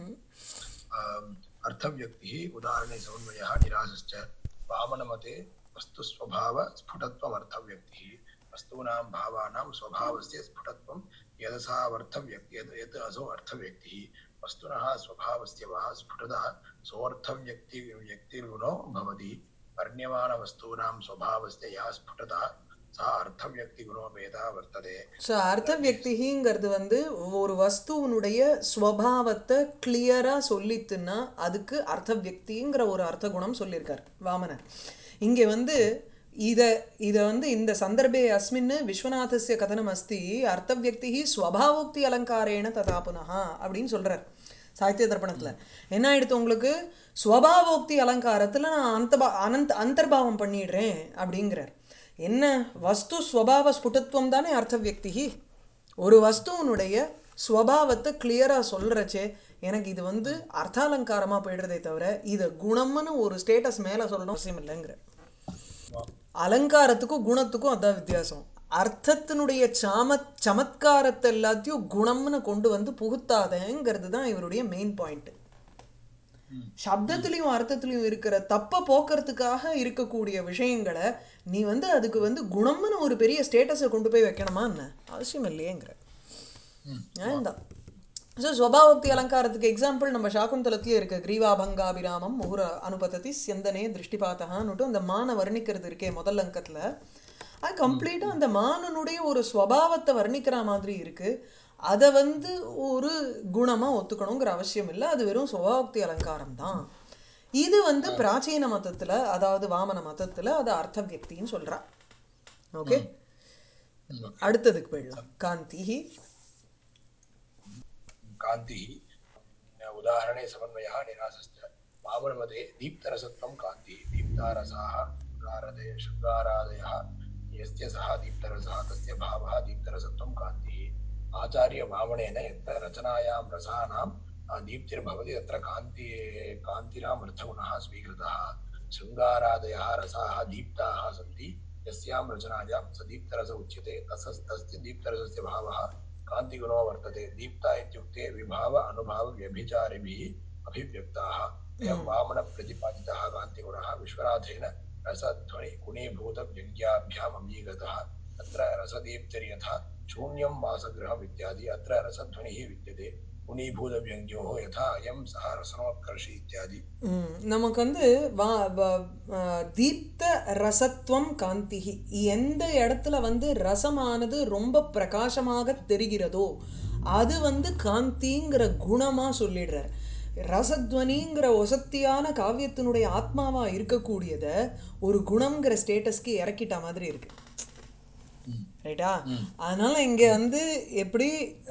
अर्थव्यक्तिः उदाहरणे समन्वयः निरासश्च वामनमते वस्तुस्वभाव स्फुटत्वमर्थव्यक्तिः वस्तूनां भावानां स्वभावस्य स्फुटत्वं यदसावर्थव्यक्ति यद् यत् असौ अर्थव्यक्तिः वस्तुनः स्वभावस्य वा स्फुटतः सोऽर्थव्यक्ति व्यक्तिर्गुणो भवति वर्ण्यमानवस्तूनां स्वभावस्य या स्फुटतः सा अर्थव्यक्ति गुणोपेता वर्तते. ஸோ அர்த்த வியக்திங்கிறது வந்து ஒரு வஸ்துவனுடைய ஸ்வபாவத்தை கிளியராக சொல்லித்துன்னா அதுக்கு அர்த்த வியக்திங்கிற ஒரு அர்த்த குணம் சொல்லியிருக்கார் வாமனர். இங்கே வந்து இதை இதை வந்து இந்த சந்தர்ப்பே அஸ்மின் விஸ்வநாதஸ்ய கதனம் அஸ்தி அர்த்த வியக்தி ஸ்வபாவோக்தி அலங்காரேன ததா புனஹா அப்படின்னு சொல்கிறார் சாகித்ய தர்ப்பணத்தில். என்ன ஆயிடுத்து உங்களுக்கு? ஸ்வபாவோக்தி அலங்காரத்தில் நான் அந்த அனந்த் அந்தர்பாவம் பண்ணிடுறேன் அப்படிங்கிறார். என்ன வஸ்து ஸ்வபாவ ஸ்புடத்துவம் தானே அர்த்த வியக்தி. ஒரு வஸ்துவனுடைய ஸ்வபாவத்தை கிளியராக சொல்கிறச்சே எனக்கு இது வந்து அர்த்தாலங்காரமாக போயிடுறதே தவிர இதை குணம்னு ஒரு ஸ்டேட்டஸ் மேலே சொல்லணும் அவசியம் இல்லைங்கிற. அலங்காரத்துக்கும் குணத்துக்கும் அதான் வித்தியாசம். அர்த்தத்தினுடைய சாம சமத்காரத்தை எல்லாத்தையும் குணம்னு கொண்டு வந்து புகுத்தாதேங்கிறது தான் இவருடைய மெயின் பாயிண்ட்டு. சப்தத்திலையும் அர்த்தத்திலையும் இருக்கிற தப்பை போக்குறதுக்காக இருக்கக்கூடிய விஷயங்களை நீ வந்து அதுக்கு வந்து குணம்னு ஒரு பெரிய ஸ்டேட்டஸை கொண்டு போய் வைக்கணுமா என்ன அவசியம் இல்லையேங்கிற. ஏன்தான் ஸோ ஸ்வபாவோக்தி அலங்காரத்துக்கு எக்ஸாம்பிள் நம்ம சாகுந்தலத்திலே இருக்க கிரீவாபங்காபிராமம் முகுர அனுபதத்தி சிந்தனே திருஷ்டிபாத்தகான்னுட்டு அந்த மான வர்ணிக்கிறது இருக்கே முதல் அங்கத்தில், அது கம்ப்ளீட்டாக அந்த மானனுடைய ஒரு ஸ்வபாவத்தை வர்ணிக்கிற மாதிரி இருக்குது. அதை வந்து ஒரு குணமாக ஒத்துக்கணுங்கிற அவசியம் இல்லை, அது வெறும் ஸ்வபாவோக்தி அலங்காரம் தான். இது வந்து பிராச்சீன மதத்தில் அதாவது வாமன மதத்தில் அது அர்த்த வியக்தின்னு சொல்கிறா. ஓகே, அடுத்ததுக்கு போயிடலாம். காந்தி कांति उदाहरणे समन्वयः निरासश्च वामनमते दीप्तरसत्वं कान्ति दीप्तारसाः शृङ्गारदय शृङ्गारादयः यस्य सः दीप्तरसः तस्य भावः दीप्तरसत्वं कान्तिः आचार्य वामनेन यत्र रचनायां रसानां दीप्तिर्भवति तत्र कान्ति कान्तिनाम् अर्थगुणः स्वीकृतः शृङ्गारादयः रसाः दीप्ताः सन्ति यस्यां रचनायां स दीप्तरस उच्यते तस्य तस्य दीप्तरसस्य भावः कान्तिगुणो वर्तते दीप्ता इत्युक्ते विभाव अनुभाव व्यभिचारिभिः अभिव्यक्ताः एवं वामन प्रतिपादितः कान्तिगुणः विश्वनाथेन रसध्वनि गुणीभूत व्यङ्ग्याभ्याम् अङ्गीकृतः तत्र रसदीप्तिर्यथा शून्यं वासगृहम् इत्यादि अत्र रसध्वनिः विद्यते गुणीभूत व्यङ्ग्योः यथा अयं सः रसनोत्कर्षि इत्यादि. நமக்கு வந்து வா தீப்த ரசத்துவம் காந்திஹி, எந்த இடத்துல வந்து ரசமானது ரொம்ப பிரகாசமாக தெரிகிறதோ அது வந்து காந்திங்கிற குணமாக சொல்லிடுறார். ரசத்வனிங்கிற ஒசத்தியான காவியத்தினுடைய ஆத்மாவாக இருக்கக்கூடியதை ஒரு குணங்கிற ஸ்டேட்டஸ்க்கு இறக்கிட்ட மாதிரி இருக்கு. ரைட்டா? அதனால இங்கே வந்து எப்படி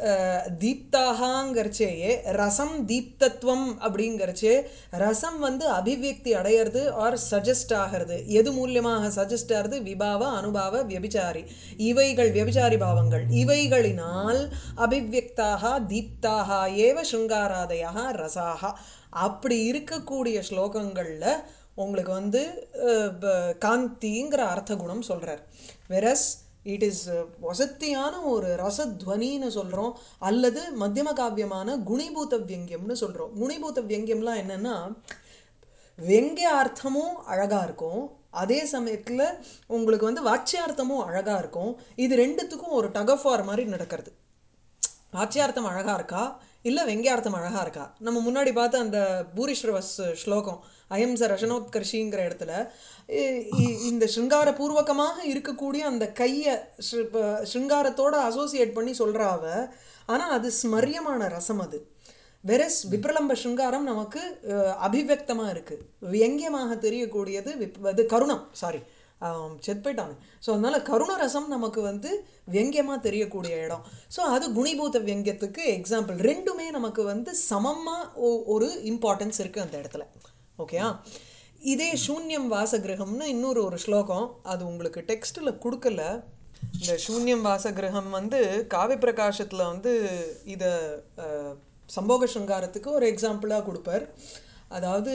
தீப்தாகாங்கிறச்சேயே ரசம் தீப்தத்துவம் அப்படிங்கிறச்சே ரசம் வந்து அபிவியக்தி அடையிறது ஆர் சஜஸ்ட் ஆகிறது. எது மூலியமாக சஜஸ்ட் ஆகிறது? விபாவ அனுபாவ வியபிச்சாரி, இவைகள் வியபிச்சாரி பாவங்கள், இவைகளினால் அபிவியக்தாக தீப்தாக ஏவ ஸ்ருங்காராதயா ரசாக. அப்படி இருக்கக்கூடிய ஸ்லோகங்களில் உங்களுக்கு வந்து காந்திங்கிற அர்த்த குணம் சொல்கிறார். வெரஸ் இட் இஸ் வசத்தியான ஒரு ரசத்வனின்னு சொல்கிறோம், அல்லது மத்தியம காவியமான குணிபூத வியங்கியம்னு சொல்கிறோம். குணிபூத வியங்கியம்லாம் என்னென்னா வெங்கிய அர்த்தமும் அழகாக இருக்கும், அதே சமயத்தில் உங்களுக்கு வந்து வாட்சியார்த்தமும் அழகாக இருக்கும். இது ரெண்டுத்துக்கும் ஒரு டக் ஆஃப் வார் மாதிரி நடக்கிறது. வாட்சியார்த்தம் அழகாக இருக்கா இல்லை வெங்கியார்த்தம் அழகாக இருக்கா? நம்ம முன்னாடி பார்த்த அந்த பூரிஸ்ரவஸ் ஸ்லோகம் அயம்ச ரசனோத்கர்ஷிங்கிற இடத்துல இந்த ஸ்ருங்காரபூர்வகமாக இருக்கக்கூடிய அந்த கையை ஸ்ருங்காரத்தோடு அசோசியேட் பண்ணி சொல்கிறாவ, ஆனால் அது ஸ்மரியமான ரசம். அது வெரஸ் விப்ரலம்ப ஸ்ருங்காரம் நமக்கு அபிவியக்தமாக இருக்குது, வியங்கியமாக தெரியக்கூடியது விப் அது கருணம் சாரி செத் போயிட்டாங்க. ஸோ அதனால் கருண ரசம் நமக்கு வந்து வியங்கியமாக தெரியக்கூடிய இடம். ஸோ அது குணிபூத வியங்கியத்துக்கு எக்ஸாம்பிள். ரெண்டுமே நமக்கு வந்து சமமாக ஒரு இம்பார்ட்டன்ஸ் இருக்குது அந்த இடத்துல. ஓகேயா? இதே சூன்யம் வாசகிரகம்னு இன்னொரு ஒரு ஸ்லோகம், அது உங்களுக்கு டெக்ஸ்ட்டில் கொடுக்கல. இந்த சூன்யம் வாசகிரகம் வந்து காவி பிரகாசத்தில் வந்து இதை சம்போக ஸ்ருங்காரத்துக்கு ஒரு எக்ஸாம்பிளாக கொடுப்பார். அதாவது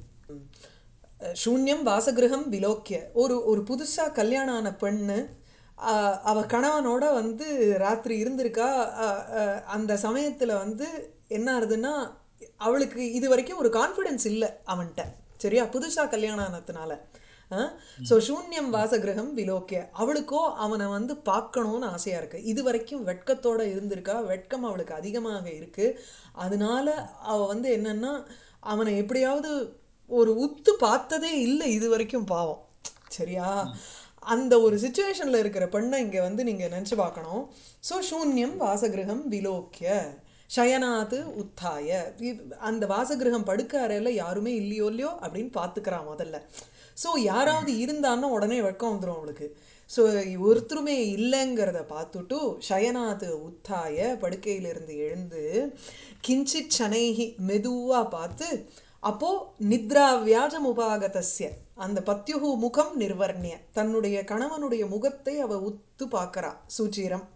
சூன்யம் வாசகிரகம் விலோக்கிய, ஒரு ஒரு புதுசாக கல்யாணம் ஆன பெண்ணு அவள் கணவனோட வந்து ராத்திரி இருந்திருக்கா. அந்த சமயத்தில் வந்து என்ன ஆகுதுன்னா அவளுக்கு இது வரைக்கும் ஒரு கான்ஃபிடென்ஸ் இல்லை அவன்கிட்ட, சரியா? புதுசாக கல்யாணம் ஆனதுனால. ஸோ சூன்யம் வாசகிரகம் விலோக்கிய, அவளுக்கோ அவனை வந்து பார்க்கணுன்னு ஆசையாக இருக்குது. இது வரைக்கும் வெட்கத்தோடு இருந்திருக்கா, வெட்கம் அவளுக்கு அதிகமாக இருக்குது. அதனால அவள் வந்து என்னென்னா அவனை எப்படியாவது ஒரு உத்து பார்த்ததே இல்லை இது வரைக்கும், பாவம், சரியா? அந்த ஒரு சுச்சுவேஷனில் இருக்கிற பெண்ணை இங்கே வந்து நீங்கள் நினச்சி பார்க்கணும். ஸோ சூன்யம் வாசகிரகம் விலோக்கிய ஷயனாத்து உத்தாய, அந்த வாசகிரகம் படுக்க அறையில் யாருமே இல்லையோ இல்லையோ அப்படின்னு பார்த்துக்கிறான் முதல்ல. ஸோ யாராவது இருந்தான்னா உடனே வெட்கம் வந்துடும் அவளுக்கு. ஸோ ஒருத்தருமே இல்லைங்கிறத பார்த்துட்டு ஷயனாத்து உத்தாய, படுக்கையிலிருந்து எழுந்து கிஞ்சித் சனைஹி, மெதுவாக பார்த்து, அப்போது நித்ரா வியாஜம் உபாகதஸ்ய, அந்த பத்யுகு முகம் நிர்வர்ணிய, தன்னுடைய கணவனுடைய முகத்தை அவள் உத்து பார்க்குறா. சூச்சிரம்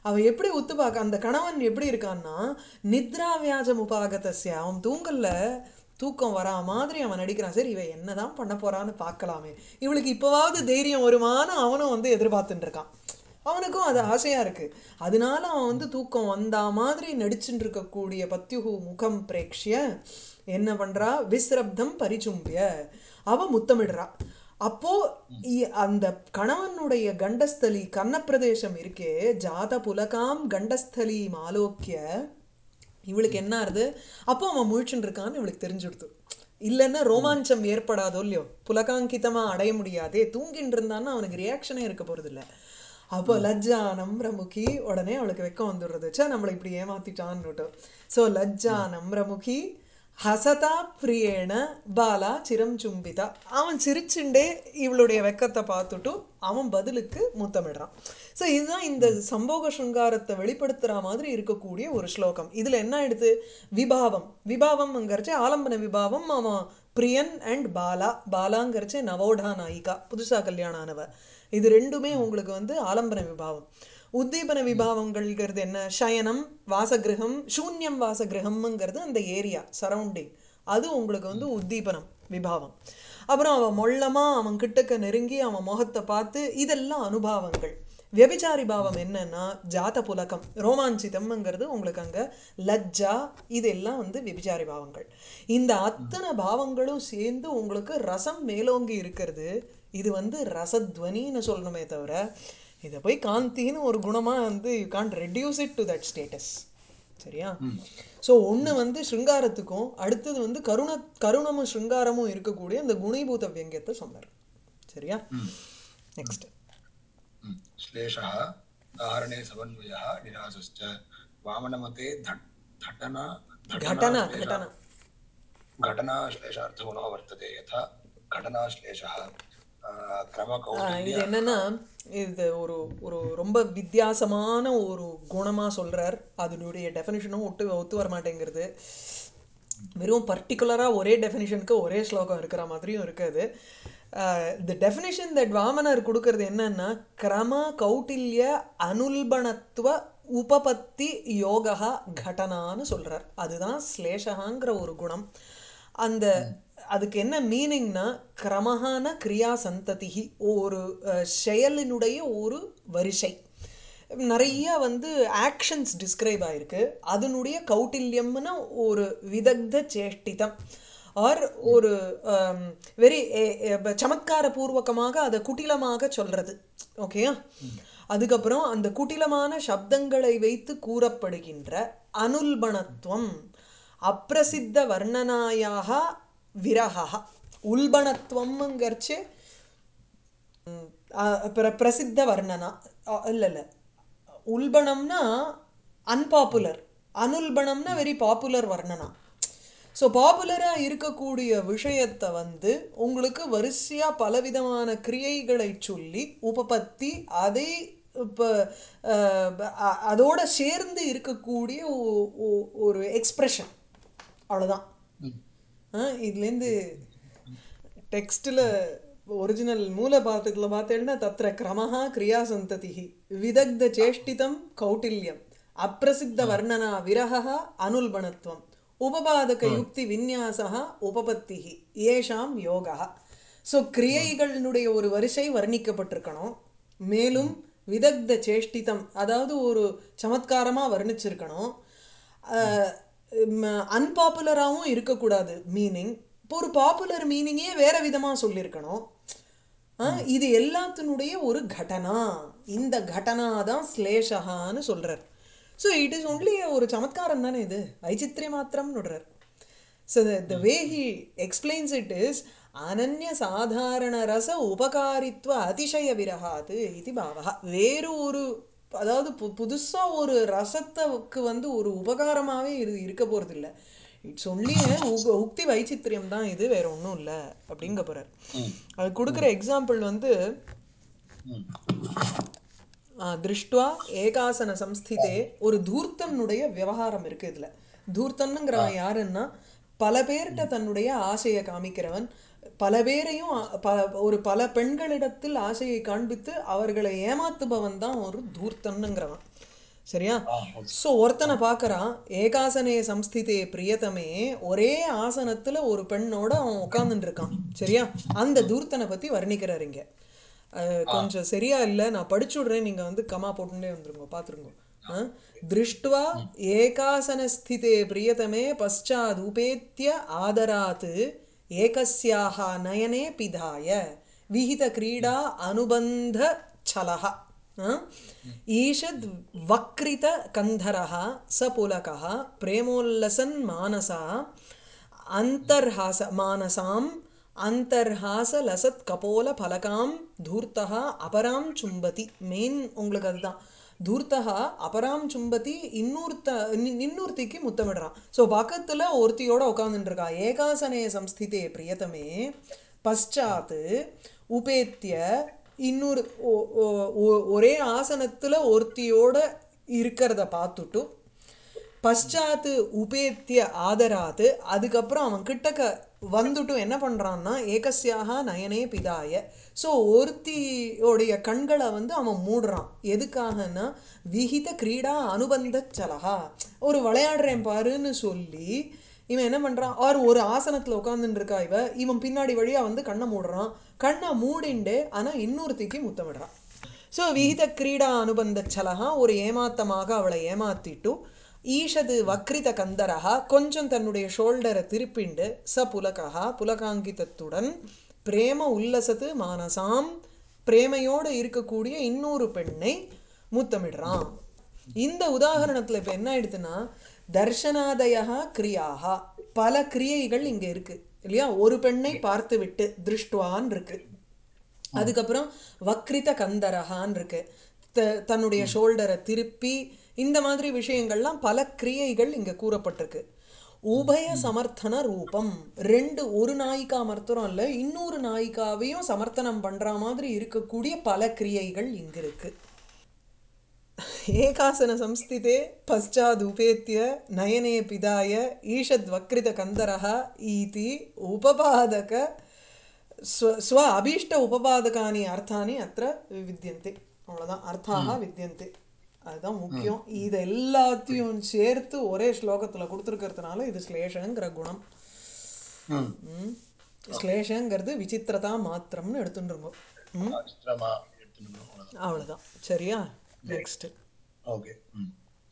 அவன் எப்படி உத்து பார்க்க அந்த கணவன் எப்படி இருக்கான்னா நித்ரா வியாஜம் உபாகதஸ்ய அவன் தூங்கல்ல தூக்கம் வரா மாதிரி அவன் நடிக்கிறான். சரி இவன் என்னதான் பண்ண போறான்னு பார்க்கலாமே, இவளுக்கு இப்போவாவது தைரியம் வருமானு அவனும் வந்து எதிர்பார்த்துட்டு இருக்கான். அவனுக்கும் அது ஆசையா இருக்கு. அதனால அவன் வந்து தூக்கம் வந்தா மாதிரி நடிச்சுட்டு இருக்கக்கூடிய பத்யுகு முகம் பிரேக்ஷிய என்ன பண்றா, விஸ்ரப்தம் பரிச்சும்பிய அவ முத்தமிடுறா. அப்போ இ- அந்த கணவனுடைய கண்டஸ்தலி கன்னப்பிரதேசம் இருக்கே, ஜாத புலகாம் கண்டஸ்தலி ஆலோக்கிய இவளுக்கு என்ன ஆறுது, அப்போ அவன் முழிச்சுட்டு இருக்கான்னு இவளுக்கு தெரிஞ்சுடுது. இல்லைன்னா ரோமாஞ்சம் ஏற்படாதோ இல்லையோ, புலகாங்கிதமா அடைய முடியாதே, தூங்கிட்டு இருந்தான்னா அவனுக்கு ரியாக்ஷனே இருக்க போறது இல்லை. அப்போ லஜ்ஜா நம்ரமுகி, உடனே அவளுக்கு வெக்கம் வந்துடுறது, சே நம்மளை இப்படி ஏமாத்திட்டான்னு. ஸோ லஜ்ஜா நம்ரமுகி ஹசதா பிரியேன பாலா சிரம் சும்பிதா, அவன் சிரிச்சுண்டே இவளுடைய வெக்கத்தை பார்த்துட்டு அவன் பதிலுக்கு முத்தமிடுறான். ஸோ இதுதான் இந்த சம்போக சிருங்காரத்தை வெளிப்படுத்துகிற மாதிரி இருக்கக்கூடிய ஒரு ஸ்லோகம். இதில் என்ன ஆயிடுது, விபாவம் விபாவம்ங்கிறச்சு ஆலம்பன விபாவம். அவன் பிரியன் அண்ட் பாலா, பாலாங்கிறச்சு நவோடா நாயிகா புதுசாக கல்யாணம் ஆனவ. இது ரெண்டுமே உங்களுக்கு வந்து ஆலம்பன விபாவம். உத்தீபன விபாவங்கள்ங்கிறது என்ன, சயனம் வாசகிரகம் சூன்யம் வாசகிரகம்ங்கிறது அந்த ஏரியா சரௌண்டிங், அது உங்களுக்கு வந்து உத்தீபனம் விபாவம். அப்புறம் அவன் மொள்ளமா அவன் கிட்டக்க நெருங்கி அவன் முகத்தை பார்த்து, இதெல்லாம் அனுபாவங்கள். வியபிச்சாரி பாவம் என்னன்னா ஜாத புலகம் ரோமாஞ்சிதம்ங்கிறது உங்களுக்கு அங்கே லஜ்ஜா, இதெல்லாம் வந்து விபிச்சாரி பாவங்கள். இந்த அத்தனை பாவங்களும் சேர்ந்து உங்களுக்கு ரசம் மேலோங்கி இருக்கிறது. இது வந்து ரசத்வனின்னு சொல்லணுமே தவிர இதை போய் காந்தின்னு ஒரு குணமாக வந்து you can't reduce it to that status. சரியா? ஸோ ஒன்று வந்து ஸ்ருங்காரத்துக்கும் அடுத்தது வந்து கருண கருணமும் ஸ்ருங்காரமும் இருக்கக்கூடிய அந்த குணீபூத வியங்கியத்தை சொன்னார். சரியா? நெக்ஸ்ட் श्लेषः दाहरणे समन्वयः निरासश्च वामनमते धट् धटना धटना घटना श्लेषः घटना घटना श्लेषार्थगुणो वर्तते यथा घटना श्लेषः ஆஹ் இது क्रमकौटिल्य என்னன்னா, இது ஒரு ஒரு ரொம்ப வித்தியாசமான ஒரு குணமாக சொல்கிறார். அதனுடைய டெஃபினிஷனும் ஒட்டு ஒத்து வர மாட்டேங்கிறது. வெறும் பர்டிகுலராக ஒரே டெஃபினிஷனுக்கு ஒரே ஸ்லோகம் இருக்கிற மாதிரியும் இருக்காது. தி டெஃபினிஷன் தட் வாமனர் கொடுக்கறது என்னன்னா, கிரம கௌட்டில்ய அனுல்பணத்துவ உபபத்தி யோகா கடனான்னு சொல்கிறார். அதுதான் ஸ்லேஷகாங்கிற ஒரு குணம். அந்த அதுக்கு என்ன மீனிங்னா, கிரமஹான கிரியா சந்ததிகி, ஒரு அஹ், செயலினுடைய ஒரு வரிசை. நிறைய வந்து ஆக்ஷன்ஸ் டிஸ்கிரைப் ஆயிருக்கு. அதனுடைய கௌட்டில்யம்னா ஒரு விதக்த சேஷ்டிதம் ஆர் ஒரு வெரி சமத்கார பூர்வகமாக அதை குட்டிலமாக சொல்றது. ஓகேயா? அதுக்கப்புறம் அந்த குட்டிலமான சப்தங்களை வைத்து கூறப்படுகின்ற அனுல்பணத்துவம், அப்பிரசித்த வர்ணனாயாக விரகா. உல்பணத்துவம்ங்கிறச்சு பிரசித்த வர்ணனா இல்லை இல்லை உல்பணம்னா அன்பாப்புலர், அனுல்பணம்னா வெரி பாப்புலர் வர்ணனா. ஸோ பாப்புலராக இருக்கக்கூடிய விஷயத்தை வந்து உங்களுக்கு வரிசையாக பலவிதமான கிரியைகளை சொல்லி உபபத்தி அதை இப்போ அதோட சேர்ந்து இருக்கக்கூடிய ஒரு எக்ஸ்பிரஷன், அவ்வளோதான். இதுலேருந்து டெக்ஸ்டில் ஒரிஜினல் மூல பாத்தத்தில் பார்த்தேன்னா தத்திர கிரமஹா கிரியா சந்ததிஹி விதக்த சேஷ்டிதம் கௌட்டில்யம் அப்பிரசித்த வர்ணனா விரகா அனுல்பணத்துவம் உபபாதக யுக்தி விநியாசா உபபத்திஹி ஏஷாம் யோகா. ஸோ கிரியைகளினுடைய ஒரு வரிசை வர்ணிக்கப்பட்டிருக்கணும். மேலும் விதக்த சேஷ்டிதம் அதாவது ஒரு சமத்காரமாக வர்ணிச்சிருக்கணும். அன்பாப்புலராகவும் இருக்கக்கூடாது மீனிங். இப்போ ஒரு பாப்புலர் மீனிங்கே வேற விதமாக சொல்லியிருக்கணும். இது எல்லாத்தினுடைய ஒரு கடனா, இந்த கடனா தான் ஸ்லேஷகான்னு சொல்கிறார். ஸோ இட் இஸ் ஒன்லி ஒரு சமத்காரம் தானே, இது வைச்சித்ரிய மாத்திரம்னு விடுறார். So the way he explains it is அனன்ய சாதாரண ரச உபகாரித்வ அதிசய விரகாது இது பாவா. வேறு ஒரு அதாவது பு புதுசாக ஒரு ரசத்துக்கு வந்து ஒரு உபகாரமாகவே இது இருக்க போகிறது இல்லை. இட்ஸ் ஒன்லி உக்தி வைச்சித்திரியம் தான் இது, வேற ஒன்றும் இல்லை அப்படிங்க போகிறார். அது கொடுக்குற எக்ஸாம்பிள் வந்து திருஷ்டுவா ஏகாசன சம்ஸ்திதே ஒரு தூர்த்தனுடைய விவகாரம் இருக்குது. இதில் தூர்த்தனுங்கிறவன் யாருன்னா பல பேர்கிட்ட தன்னுடைய ஆசையை காமிக்கிறவன், பல பேரையும் ப ஒரு பல பெண்களிடத்தில் ஆசையை காண்பித்து அவர்களை ஏமாத்துபவன் தான் ஒரு தூர்த்தனுங்கிறவன். சரியா? ஆ ஓகே ஸோ ஒருத்தனை பார்க்கறான், ஏகாசனே சம்ஸ்திதே பிரியதமே, ஒரே ஆசனத்துல ஒரு பெண்ணோட அவன் உட்கார்ந்துட்டு இருக்கான். சரியா? அந்த தூர்த்தனை பத்தி வர்ணிக்கிறார் இங்க. அஹ் ஆ கொஞ்சம் சரியா இல்லை, நான் படிச்சு விடுறேன், நீங்க வந்து கமா போட்டுட்டே வந்துருங்க, பார்த்துருங்க. ஆ அஹ் ஓகே திருஷ்டுவா ம் ஏகாசனஸ்திதே பிரியதமே பశ్చాத் உபேத்ய ஆதராத் ஏகஸ்யாஹ நயனே பிதாய விஹித கிரீடா ம் அனுபந்த சலஹ ம் ஈஷத் ம் வக்ரித கந்தரஹ ச புலகः பிரேமோல்லசன் மானசா ம் அந்தர்ஹாச மானசாம் அந்தர்ஹாச லசத் கபோல பலகாம் தூர்த்தா அபராம் சும்பதி. மெயின் உங்களுக்கு அதுதான். தூர்த்தா அபராம் சும்பதி, இன்னொருத்த இன்னு- இன்னொருத்திக்கு முத்தமிடுறான். ஸோ பக்கத்துல ஒருத்தியோட உட்காந்துட்டு இருக்கா. ஏகாசனே சம்ஸ்திதே பிரியதமே ம் பశ్చాத் உபேத்திய, இன்னொரு ஒ- ஒ- ஒ- ஒரே ஆசனத்துல ஒருத்தியோட இருக்கிறத பார்த்துட்டு ம் பశ్చాத் உபேத்திய ஆதராத், அதுக்கப்புறம் அவன் கிட்டக்க வந்துட்டும் என்ன பண்ணுறான்னா ஏகஸ்யாக நயனே பிதாய. ஸோ ஒருத்தியோடைய கண்களை வந்து அவன் மூடுறான். எதுக்காகன்னா விஹித கிரீடா அனுபந்த சலகா, ஒரு விளையாடுறேன் ம் பாருன்னு சொல்லி இவன் என்ன பண்ணுறான், ஆர் ஒரு ஆசனத்தில் உட்காந்துட்டு இருக்கா இவ, இவன் பின்னாடி வழியாக வந்து கண்ணை மூடுறான். கண்ணை ம் மூடிண்டு ஆனால் இன்னொருத்திக்கு முத்தமிடுறான். ஸோ ம் விஹித கிரீடா அனுபந்த சலகா, ஒரு ஏமாத்தமாக அவளை ஏமாத்திட்டு ஈஷது ம் வக்ரித கந்தரஹா, கொஞ்சம் தன்னுடைய ஷோல்டரை திருப்பிண்டு ச புலகா புலகாங்கிதத்துடன் பிரேம உல்லசத்து மானசாம், பிரேமையோடு இருக்கக்கூடிய இன்னொரு பெண்ணை ம் முத்தமிடுறான். இந்த ம் உதாரணத்தில் இப்போ என்ன ஆயிடுதுன்னா தர்ஷனாதயா கிரியாகா, பல கிரியைகள் இங்கே இருக்கு இல்லையா? ஒரு பெண்ணை பார்த்து விட்டு திருஷ்டுவான் இருக்கு, ம் அதுக்கப்புறம் வக்ரித கந்தரஹான் இருக்கு, த- தன்னுடைய ம் ஷோல்டரை திருப்பி, இந்த மாதிரி விஷயங்கள்லாம் பல கிரியைகள் இங்க கூறப்பட்டிருக்கு. ம் உபய ம் சமர்த்தன ரூபம், ரெண்டு, ஒரு நாயிக்கா மாத்திரம் இல்ல, இன்னொரு நாயிக்காவையும் சமர்த்தனம் பண்ற மாதிரி இருக்கக்கூடிய பல கிரியைகள் இங்க இருக்கு. ஏகாசன சம்ஸ்திதே பశ్చాத் உபேத்திய நயனே பிதாய ஈஷத் வக்ரித கந்தரஹ ஈதி உபபாதக ஸ்வ ஸ்வ அபீஷ்ட உபபாதகானி அர்த்தானி அത്ര வித்யந்தே. அவ்வளோதான், அர்த்தாக ம் வித்யந்தே. அதுதான் ம் முக்கியம். ம் இது எல்லாத்தையும் சேர்த்து ஒரே ஸ்லோகத்தில் கொடுத்துருக்கிறதுனால இது ஸ்லேஷங்கிற குணம். ம் ம் ஓகே ஸ்லேஷங்கிறது விசித்திரதா மாத்திரம்னு எடுத்துட்டுருங்கோம். ம் சித்திரமா எடுத்துக்கணும் அவ்வளோதான். ம் அவ்வளோதான். சரியா? சரி நெக்ஸ்ட். ஓகே ம்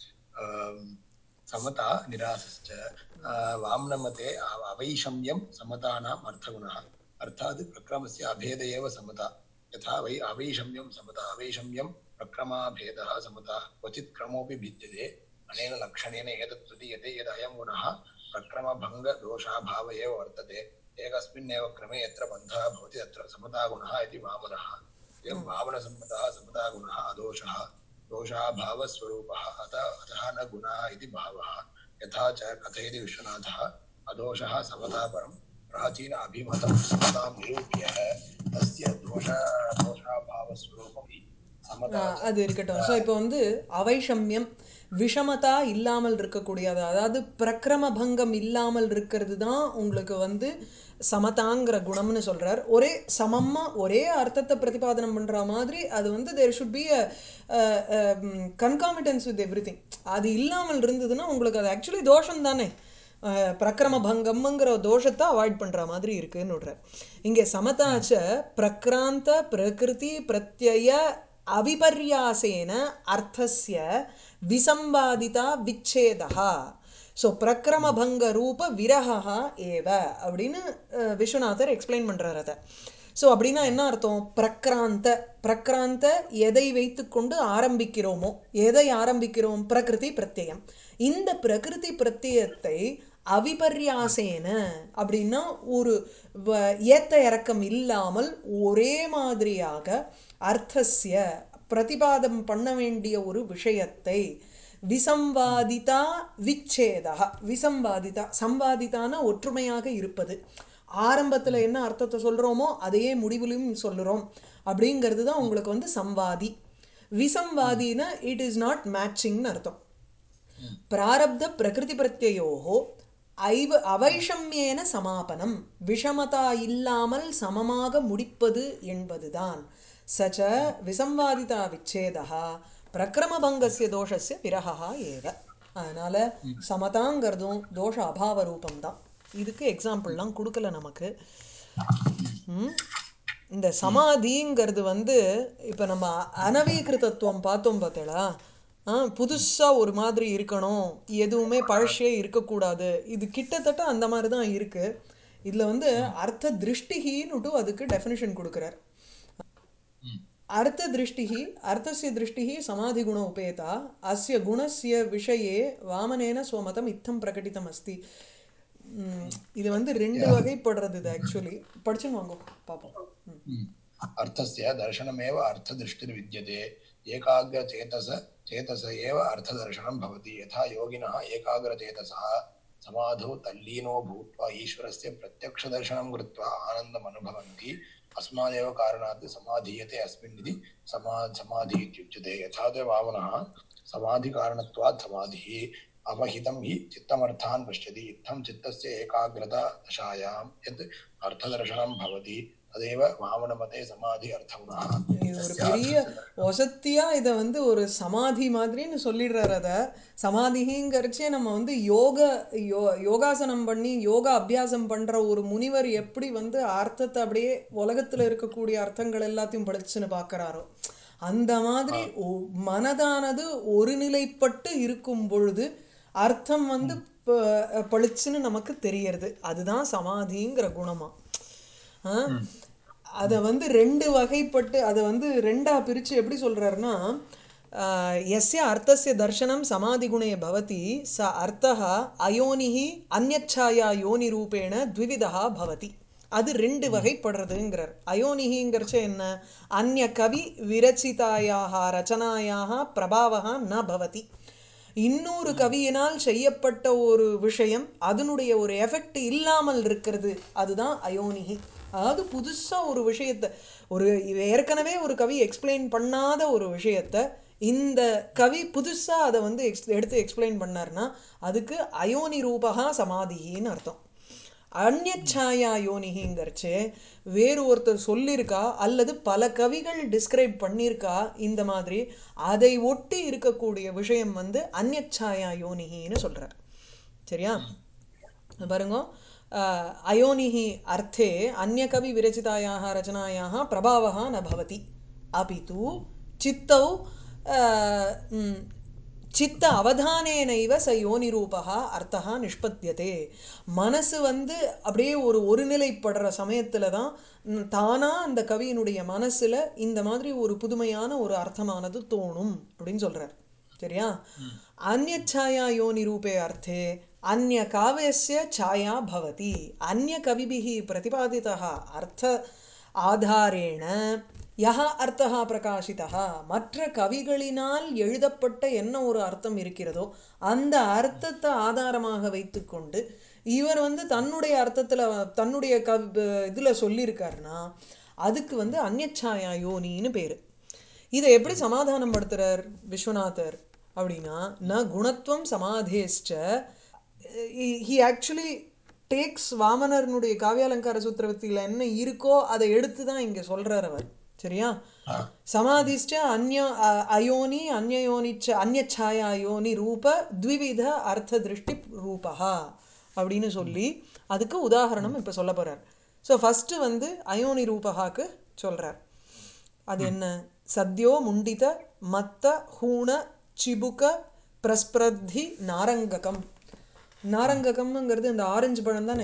अम, समता निरासश्च अ, वामनमते अव- अवैषम्यं समतानाम् अर्थगुणः अर्थात् प्रक्रमस्य अभेद एव समता यथा वै अवैषम्यं समता अवैषम्यं प्रक्रमाभेदः समता क्वचित् क्रमोऽपि भिद्यते अनेन लक्षणेन एतत् प्रतीयते यद् अयं गुणः प्रक्रमभङ्गदोषाभाव एव वर्तते एकस्मिन्नेव क्रमे यत्र बन्धः भवति तत्र समतागुणः इति वामनः एवं वामनसम्मतः समतागुणः अदोषः दोषाभावस्वरूपः अतः अतः न गुणः इति भावः यथा च कथयति विश्वनाथः अदोषः समता परं प्राचीन अभिमतं समतां निरूप्य तस्य दोष दोषाभावस्वरूपम् समता च அது இருக்கட்டும். ஸோ न- இப்போ வந்து அவைஷம்யம், விஷமதா இல்லாமல் இருக்கக்கூடியது, அதாவது பிரக்கிரம பங்கம் இல்லாமல் இருக்கிறது தான் உங்களுக்கு வந்து சமதாங்கிற குணம்னு சொல்றார். ஒரே சமமா ஒரே அர்த்தத்தை பிரதிபாதனம் பண்ற மாதிரி அது வந்து there should be a concomitance with everything. அது இல்லாமல் இருந்ததுன்னா உங்களுக்கு அது ஆக்சுவலி தோஷம் தானே. அஹ், பிரக்கிரம பங்கம்ங்கிற தோஷத்தை அவாய்ட் பண்ற மாதிரி இருக்குன்னு விடுறார். இங்கே ம், சமதாச்ச பிரக்ராந்த பிரகிருதி பிரத்யய அவிபர்யாசேன அர்த்தஸ்ய விசம்பாதிதா விச்சேதா. ஸோ ம், பிரக்கிரமபங்க ரூப விரகா ஏவ அப்படின்னு அஹ், விஸ்வநாதர் எக்ஸ்பிளைன் பண்றார் அதை. ஸோ அப்படின்னா ம், என்ன அர்த்தம்? பிரக்ராந்த, பிரக்ராந்த எதை வைத்துக்கொண்டு ஆரம்பிக்கிறோமோ, எதை ஆரம்பிக்கிறோம்? பிரகிருதி பிரத்யயம். இந்த பிரகிருதி பிரத்யயத்தை ம், அவிபர்யாசேன அப்படின்னா ஒரு வ- ஏத்த இறக்கம் இல்லாமல் ஒரே மாதிரியாக அர்த்தஸ்ய பிரதிபாதம் பண்ண வேண்டிய ஒரு விஷயத்தை ம், விசம்பாதிதா விச்சேதா. விசம்பாதிதா, சம்பாதிதான ஒற்றுமையாக இருப்பது. ஆரம்பத்தில் ம், என்ன அர்த்தத்தை சொல்கிறோமோ அதையே முடிவிலும் சொல்லுறோம் அப்படிங்கிறது தான் ம், உங்களுக்கு வந்து சம்வாதி. ம், விசம்வாதினா இட் இஸ் நாட் மேட்சிங்னு அர்த்தம். ம், பிராரப்த பிரகிருதி பிரத்யயோகோ ஐவ ம், அவைஷம்யேன சமாபனம், விஷமதா இல்லாமல் சமமாக முடிப்பது என்பதுதான். சச்ச ம், விசம்வாதிதா விச்சேதா பிரக்ரமபங்கஸ்ய தோஷஸ்ய விரஹா ஏவ. அதனால சமதாங்கிறதும் தோஷ அபாவ ரூபம்தான். இதுக்கு எக்ஸாம்பிள்லாம் கொடுக்கல நமக்கு. ம். இந்த சமாதிங்கிறது வந்து இப்போ நம்ம அனவீகிருதத்துவம் பார்த்தோம் பார்த்தீங்களா? புதுசாக ஒரு மாதிரி இருக்கணும், எதுவுமே பழசே இருக்கக்கூடாது. இது கிட்டத்தட்ட அந்த மாதிரி தான் இருக்குது. இதில் வந்து அர்த்த திருஷ்டிகின்னுட்டு அதுக்கு டெஃபினிஷன் கொடுக்குறார். अर्थ दृष्टिः अर्थस्य दृष्टिः समाधिगुण उपेता अस्य गुणस्य विषये वामनेन स्वमतम् इत्थं प्रकटितम् अस्ति. இது வந்து ரெண்டு வகைப்படுறது. இது ஆக்சுவலி படிச்சுன்னு வாங்க பாப்போம். अर्थस्य दर्शनमेव अर्थदृष्टिर्विद्यते एकाग्रचेतस चेतस एव अर्थदर्शनं भवति यथा योगिनः एकाग्रचेतसः समाधौ तल्लीनो भूत्वा ईश्वरस्य प्रत्यक्षदर्शनं कृत्वा आनन्दम् अनुभवन्ति अस्मादेव कारणात् समाधीयते अस्मिन् इति समा समाधि इत्युच्यते यथा च वामनः समाधिकारणत्वात् समाधिः अवहितं हि चित्तमर्थान् पश्यति इत्थं चित्तस्य एकाग्रता दशायां यत् अर्थदर्शनं भवति तदेव वामनमते समाधि अर्थगुणः. இது ஒரு பெரிய வசத்தியா இதை வந்து ஒரு சமாதி மாதிரின்னு சொல்லிடுறாரு. அதை சமாதிங்கிறச்சே நம்ம வந்து யோக யோ யோகாசனம் பண்ணி யோகா அபியாசம் பண்ணுற ஒரு முனிவர் எப்படி வந்து அர்த்தத்தை அப்படியே உலகத்தில் இருக்கக்கூடிய அர்த்தங்கள் எல்லாத்தையும் படிச்சுன்னு பார்க்குறாரோ அந்த மாதிரி மனதானது ஒருநிலைப்பட்டு இருக்கும் பொழுது அர்த்தம் வந்து பளிச்சுன்னு நமக்கு தெரியறது. அதுதான் சமாதிங்கிற குணமா. அதை வந்து ரெண்டு வகைப்பட்டு அதை வந்து ரெண்டா பிரித்து எப்படி சொல்கிறாருன்னா, எஸ்ய அர்த்தஸ்ய தர்சனம் சமாதி குணே பவதி ச அர்த்தः அயோனிः அந்யச்சாயா யோனி ரூபேண த்விவிதா பவதி. அது ரெண்டு வகைப்படுறதுங்கிறார். அயோனிங்கிறச்ச என்ன, அந்நிய கவி விரச்சிதாயாக ரச்சனாயாக பிரபாவக ந பவதி. இன்னொரு கவியினால் செய்யப்பட்ட ஒரு விஷயம் அதனுடைய ஒரு எஃபெக்ட் இல்லாமல் இருக்கிறது, அதுதான் அயோனிகி. அதாவது புதுசாக ஒரு விஷயத்தை ஒரு ஏற்கனவே ஒரு கவி எக்ஸ்பிளைன் பண்ணாத ஒரு விஷயத்தை இந்த கவி புதுசாக அதை வந்து எக்ஸ் எடுத்து எக்ஸ்பிளைன் பண்ணார்னா அதுக்கு அயோனி ரூபகா சமாதின்னு அர்த்தம். அந்யச்சாயா யோனிங்கிறச்சு வேறு ஒருத்தர் சொல்லியிருக்கா அல்லது பல கவிகள் டிஸ்கிரைப் பண்ணியிருக்கா இந்த மாதிரி, அதை ஒட்டி இருக்கக்கூடிய விஷயம் வந்து அந்யச்சாயா யோனின்னு சொல்கிறார். சரியா? பாருங்க, அயோனிஹி அர்த்தே அந்யகவி விரச்சிதாயாः ரச்சனாயாः பிரபாவः न भवति अपितु चित्तौ चित्त அவதானேனைவ ச யோனிரூபः அர்த்தः நிஷ்பத்தியதே. மனசு வந்து அப்படியே ஒரு ஒருநிலைப்படுற சமயத்தில் தான் தானாக அந்த கவியினுடைய மனசில் இந்த மாதிரி ஒரு புதுமையான ஒரு அர்த்தமானது தோணும் அப்படின்னு சொல்கிறார். சரியா? அந்யச்சாயா யோனி ரூபே அர்த்தே अन्य काव्यस्य छाया भवति. अन्य कविभिः प्रतिपादितः अर्थ आधारेण यः अर्थः प्रकाशितः, மற்ற கவிகளினால் எழுதப்பட்ட என்ன ஒரு அர்த்தம் இருக்கிறதோ அந்த அர்த்தத்தை ஆதாரமாக வைத்துக்கொண்டு இவர் வந்து தன்னுடைய அர்த்தத்தில் தன்னுடைய கவி இதில் சொல்லியிருக்காருன்னா அதுக்கு வந்து அந்யச்சாயா யோனின்னு பேர். இதை எப்படி சமாதானம் படுத்துகிறார் விஸ்வநாதர் அப்படின்னா, ந குணத்துவம் சமாதேஷ்ட. he actually takes வாமனர்னுடைய காவியாலங்கார சூத்திரவத்தியில் என்ன இருக்கோ அதை எடுத்து தான் இங்கே சொல்கிறார் அவர். சரியா? சமாதிஷ்ட அந்ய அயோனி அந்யோனிச்ச அந்யச்சாயா யோனி ரூப த்விவித அர்த்த திருஷ்டி ரூபா அப்படின்னு சொல்லி அதுக்கு உதாரணம் இப்போ சொல்ல போகிறார். ஸோ ஃபஸ்ட்டு வந்து அயோனி ரூபகாக்கு சொல்கிறார். அது என்ன? சத்யோ முண்டித மத்த ஹூண சிபுக பிரஸ்பிரத்தி நாரங்ககம். நாரங்ககம்ங்கிறது இந்த ஆரஞ்சு பழம் தானே?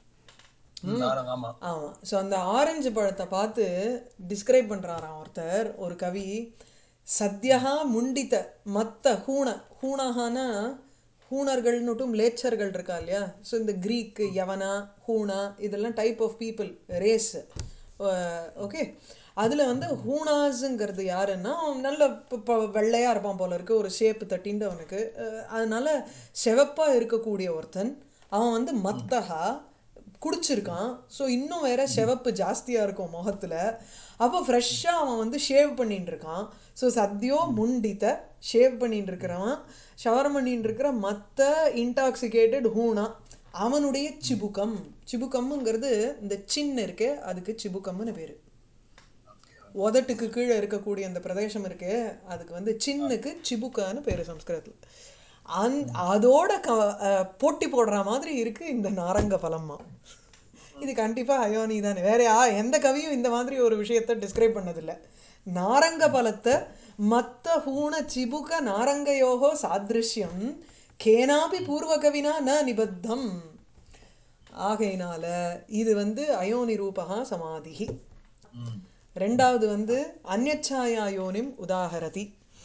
ஆமாம். ஸோ அந்த ஆரஞ்சு பழத்தை பார்த்து டிஸ்கிரைப் பண்ணுறாராம் ஒருத்தர், ஒரு கவி. சத்யா முண்டித்த மத்த ஹூண, ஹூணகானா ஹூணர்கள்னுட்டும் லேச்சர்கள் இருக்கா இல்லையா? ஸோ இந்த க்ரீக்கு யவனா ஹூணா இதெல்லாம் type of people, race. Okay, அதில் வந்து ஹூணாஸுங்கிறது யாருன்னா நல்ல இப்போ வெள்ளையாக இருப்பான் போல இருக்கு, ஒரு ஷேப்பு தட்டின்ட்டு அவனுக்கு. அதனால் செவப்பாக இருக்கக்கூடிய ஒருத்தன் அவன் வந்து மத்தகா குடிச்சிருக்கான். ஸோ இன்னும் வேற செவப்பு ஜாஸ்தியாக இருக்கும் முகத்தில். அப்போ ஃப்ரெஷ்ஷாக அவன் வந்து ஷேவ் பண்ணிட்டு இருக்கான். ஸோ சத்யோ முண்டித்த ஷேவ் பண்ணிட்டு இருக்கிறவன், ஷவர் பண்ணிட்டு இருக்கிற மற்ற இன்டாக்சிகேட்டட் ஹூணா அவனுடைய சிபுக்கம். சிபுக்கம்ங்கிறது இந்த சின்ன இருக்கே அதுக்கு சிபுக்கம்னு பேர். உதட்டுக்கு கீழே இருக்கக்கூடிய அந்த பிரதேசம் இருக்கு, அதுக்கு வந்து சின்னுக்கு சிபுக்கான்னு பேர் சம்ஸ்கிருதத்தில். அந் அதோட க அஹ், போட்டி போடுற மாதிரி இருக்கு இந்த நாரங்க பழமா. இது கண்டிப்பாக அயோனி தானே, வேற யா எந்த கவியும் இந்த மாதிரி ஒரு விஷயத்தை டிஸ்கிரைப் பண்ணதில்லை. நாரங்க பழத்தை மத்த ஹூண சிபுக நாரங்கயோகோ சாதிருஷ்யம் கேனாபி பூர்வகவினா ந நிபத்தம். ஆகையினால இது வந்து அயோனிரூபகா சமாதிஹி. ம். ரெண்டாவது வந்து அந்யச்சாயா யோனிம் உதாகரதி.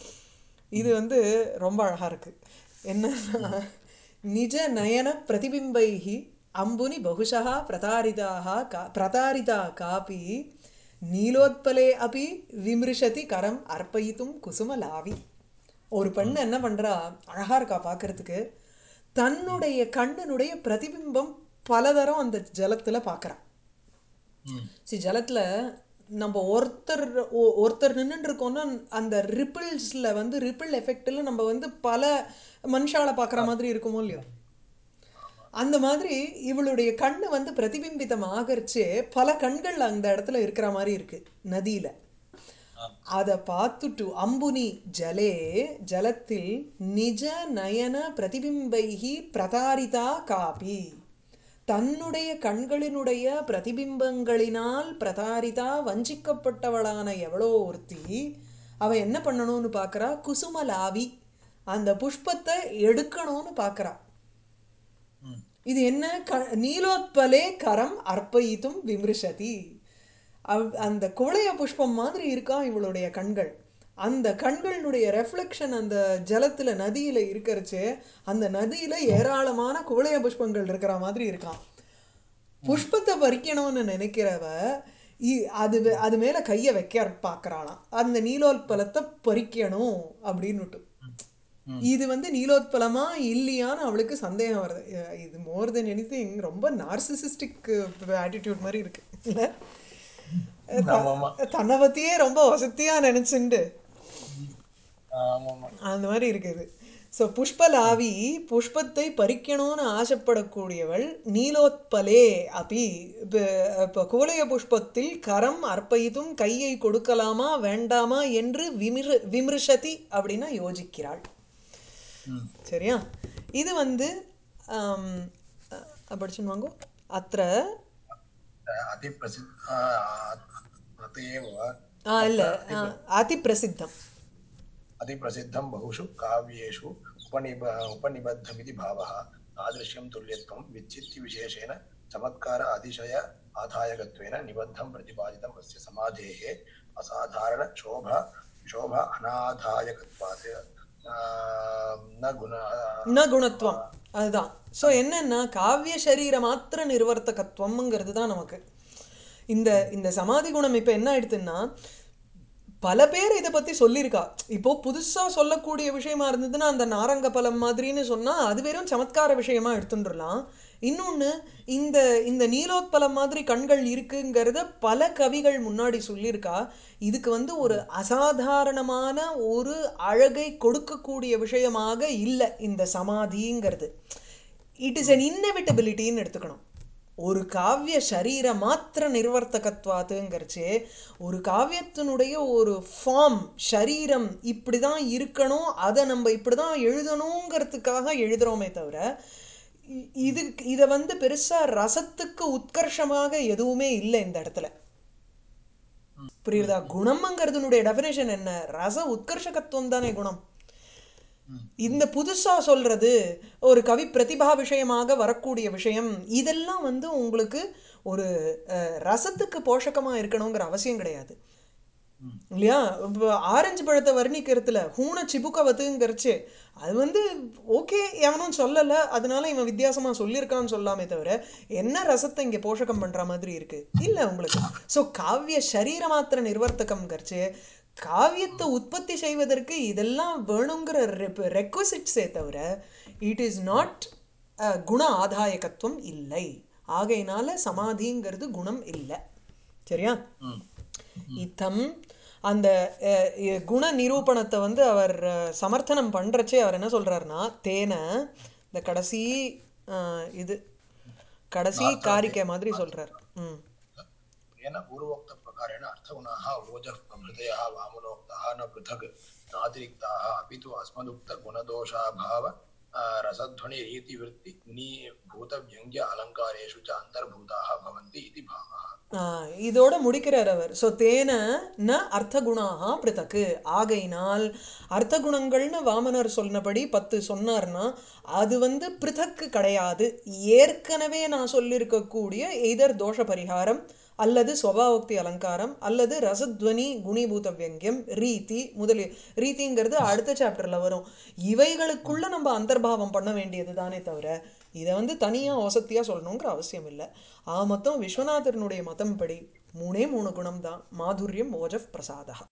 இது வந்து ரொம்ப அழகா இருக்கு. என்னன்னா, நிஜ நயன பிரதிபிம்பைஹி அம்புனி பகுஷா பிரதாரிதாக கா பிரதாரிதா காபி நீலோத்பலே அபி விமிருஷதி கரம் அர்ப்பயித்தும் குசுமலாவி. ஒரு பெண் என்ன பண்றா, அழகா இருக்கா பார்க்கறதுக்கு, தன்னுடைய கண்ணனுடைய பிரதிபிம்பம் பலதரம் அந்த ஜலத்துல பார்க்கறா. ம். சி ஜலத்துல நம்ம ஒருத்தர் ஒ- ஒருத்தர் நின்றுட்டு இருக்கோம்னா அந்த ரிப்பிள்ஸ்ல வந்து ரிப்பிள் எஃபெக்ட்ல நம்ம வந்து பல மனுஷால பார்க்குற மாதிரி இருக்குமோ இல்லையோ, அந்த மாதிரி இவளுடைய கண்ணு வந்து பிரதிபிம்பிதம் ஆகரிச்சு பல கண்கள் அந்த இடத்துல இருக்கிற மாதிரி இருக்கு நதியில. ஆம். அதை பார்த்துட்டு அம்புனி ஜலே ஜலத்தில் நிஜ நயன பிரதிபிம்பைஹி பிரதாரிதா காபி, தன்னுடைய கண்களினுடைய பிரதிபிம்பங்களினால் பிரதாரிதா வஞ்சிக்கப்பட்டவளான எவ்வளோ ஒருத்தி, அவ என்ன பண்ணணும்னு பார்க்கறா, குசுமலாவி அந்த புஷ்பத்தை எடுக்கணும்னு பார்க்கறா. ம். இது என்ன, க நீலோத்பலே கரம் அர்ப்பயித்தும் விமிருஷதி. அவ் அந்த குவளைய புஷ்பம் மாதிரி இருக்கான் இவளுடைய கண்கள். அந்த கண்களினுடைய ரெஃப்ளெக்ஷன் அந்த ஜலத்துல நதியில இருக்கிறச்சு, அந்த நதியில ஏராளமான குவளைய புஷ்பங்கள் இருக்கிற மாதிரி இருக்கான். புஷ்பத்தை பறிக்கணும்னு நினைக்கிறவ இ- அது வே- அது மேல கைய வைக்க பார்க்கறாளாம், அந்த நீலோத்பலத்தை பறிக்கணும் அப்படின்னுட்டு. ம். இது வந்து நீலோத்பலமா இல்லையான்னு அவளுக்கு சந்தேகம் வருது. அஹ் இது மோர் தென் எனிதிங் ரொம்ப நார்சிசிஸ்டிக் ஆட்டிடியூட் மாதிரி இருக்கு இல்ல. த- ஆமாமா. தன்னை பத்தியே ரொம்ப வசதியா நினைச்சுண்டு ம். ஆமாமா. அந்த மாதிரி இருக்குது. ஸோ புஷ்பலாவி புஷ்பத்தை பறிக்கணும்னு ஆசைப்படக்கூடியவள் நீலோத்பலே அப்பி. இப்போ இப்போ குவளைய புஷ்பத்தில் கரம் அர்ப்பயித்தும் கையை கொடுக்கலாமா வேண்டாமா என்று விமிரு விமிருஷதி அப்படின்னா யோசிக்கிறாள். ம். சரியா? இது வந்து ஆம், அஹ், படிச்சுன்னு வாங்கோ. அത്ര अतिप्रसिद्ध अत एव ஆ अत्र இல்லை, अतिप्र- அதிப்பிரசித்தம். अतिप्रसिद्धं बहुषु काव्येषु उपनिब उपनिबद्धमिति भावः तादृश्यं तुल्यत्वं विच्छित्तिविशेषेण चमत्कार अतिशय आधायकत्वेन निबद्धं प्रतिपादितम् अस्य समाधेः असाधारणशोभा शोभा अनाधायकत्वात् आ, न गुण ந குணத்துவம். அதுதான். ஸோ என்னன்னா, காவிய சரீர மாத்திர நிர்வர்த்தகத்துவம்ங்கிறது தான் நமக்கு இந்த இந்த சமாதி குணம். இப்போ என்ன ஆயிடுதுன்னா, பல பேர் இதை பற்றி சொல்லியிருக்கா. இப்போ புதுசாக சொல்லக்கூடிய விஷயமா இருந்ததுன்னா அந்த நாரங்க பழம் மாதிரின்னு சொன்னால் அது வெறும் சமத்கார விஷயமா எடுத்துட்டுலாம். இன்னொன்று, இந்த இந்த நீலோத்பலம் மாதிரி கண்கள் இருக்குங்கிறத பல கவிகள் முன்னாடி சொல்லியிருக்கா. இதுக்கு வந்து ஒரு அசாதாரணமான ஒரு அழகை கொடுக்கக்கூடிய விஷயமாக இல்லை இந்த சமாதிங்கிறது. இட் இஸ் அன் இன்னெவிட்டபிலிட்டின்னு எடுத்துக்கணும். ஒரு காவிய சரீர மாத்திர நிர்வர்த்தகத்வாத்துங்கிறச்சு, ஒரு காவியத்தினுடைய ஒரு ஃபார்ம் சரீரம் இப்படி தான் இருக்கணும், அதை நம்ம இப்படி தான் எழுதணுங்கிறதுக்காக எழுதுகிறோமே தவிர இ- இது இதை வந்து பெருசாக ரசத்துக்கு உத்கர்ஷமாக எதுவுமே இல்லை இந்த இடத்துல. புரியுதா? குணம்ங்கிறதுனுடைய டெஃபினேஷன் என்ன? ரச உத்கர்ஷகத்துவம் தானே குணம். இந்த புதுசா சொல்றது ஒரு கவி பிரதிபா விஷயமாக வரக்கூடிய விஷயம், இதெல்லாம் வந்து உங்களுக்கு ஒரு அஹ், ரசத்துக்கு போஷகமா இருக்கணுங்கிற அவசியம் கிடையாது இல்லையா? இப்போ ஆரஞ்சு பழத்தை வர்ணிக்கிறதுல ஹூன சிபுக்கவத்துங்கிறச்சு அது வந்து ஓகே, எவனும் சொல்லலை அதனால இவன் வித்தியாசமா சொல்லியிருக்கான்னு சொல்லாமே தவிர என்ன ரசத்தை இங்கே போஷகம் பண்ற மாதிரி இருக்கு இல்லை உங்களுக்கு. ஸோ காவிய சரீர மாத்திர நிர்வர்த்தகம்ங்கிறச்சு காவியத்தை உற்பத்தி செய்வதற்கு இதெல்லாம் வேணுங்கிற ரெக்வசிட்ஸே தவிர இட் இஸ் நாட் குண ஆதாயகத்துவம் இல்லை. ஆகையினால சமாதிங்கிறது குணம் இல்லை. சரியா? இத்தம் அந்த அஹ், இ- குண நிரூபணத்தை வந்து அவர் அஹ், சமர்த்தனம் பண்ணுறச்சே அவர் என்ன சொல்கிறாருன்னா, தேன இந்த கடைசி அஹ், இது கடைசி நார்த்தனத்தை காரிக்கை மாதிரி சொல்கிறார். ம் येन पूर्वोक्तप्रकारेण अर्थगुणाः ओजः प्रभृतयः वामनोक्ताः न पृथक् नातिरिक्ताः अपि तु अस्मदुक्तगुणदोषाभाव रसध्वनि रीतिवृत्ति गुणीभूतव्यङ्ग्य अलङ्कारेषु च अन्तर्भूताः भवन्ति इति भावः. இதோட முடிக்கிறார் அவர். ஸோ தேன ந அர்த்தகுணாக பிருத்தக்கு, ஆகையினால் அர்த்த குணங்கள்னு வாமனர் சொன்னபடி பத்து சொன்னார்னா அது வந்து பிருத்தக்கு கிடையாது. ஏற்கனவே நான் சொல்லியிருக்கக்கூடிய எய்தர் தோஷ பரிகாரம் அல்லது ஸ்வபாவோக்தி அலங்காரம் அல்லது ரசத்வனி குணிபூத வியங்கியம் ரீதி முதலிய, ரீதிங்கிறது அடுத்த சாப்டரில் வரும். இவைகளுக்குள்ள நம்ம அந்தர்பாவம் பண்ண வேண்டியது தானே தவிர இதை வந்து தனியாக வசதியாக சொல்லணுங்கிற அவசியம் இல்லை. ஆ மொத்தம் விஸ்வநாதனுடைய மதம் படி மூணே மூணு குணம் தான், மாதுரியம் ஓஜஃப் பிரசாதா.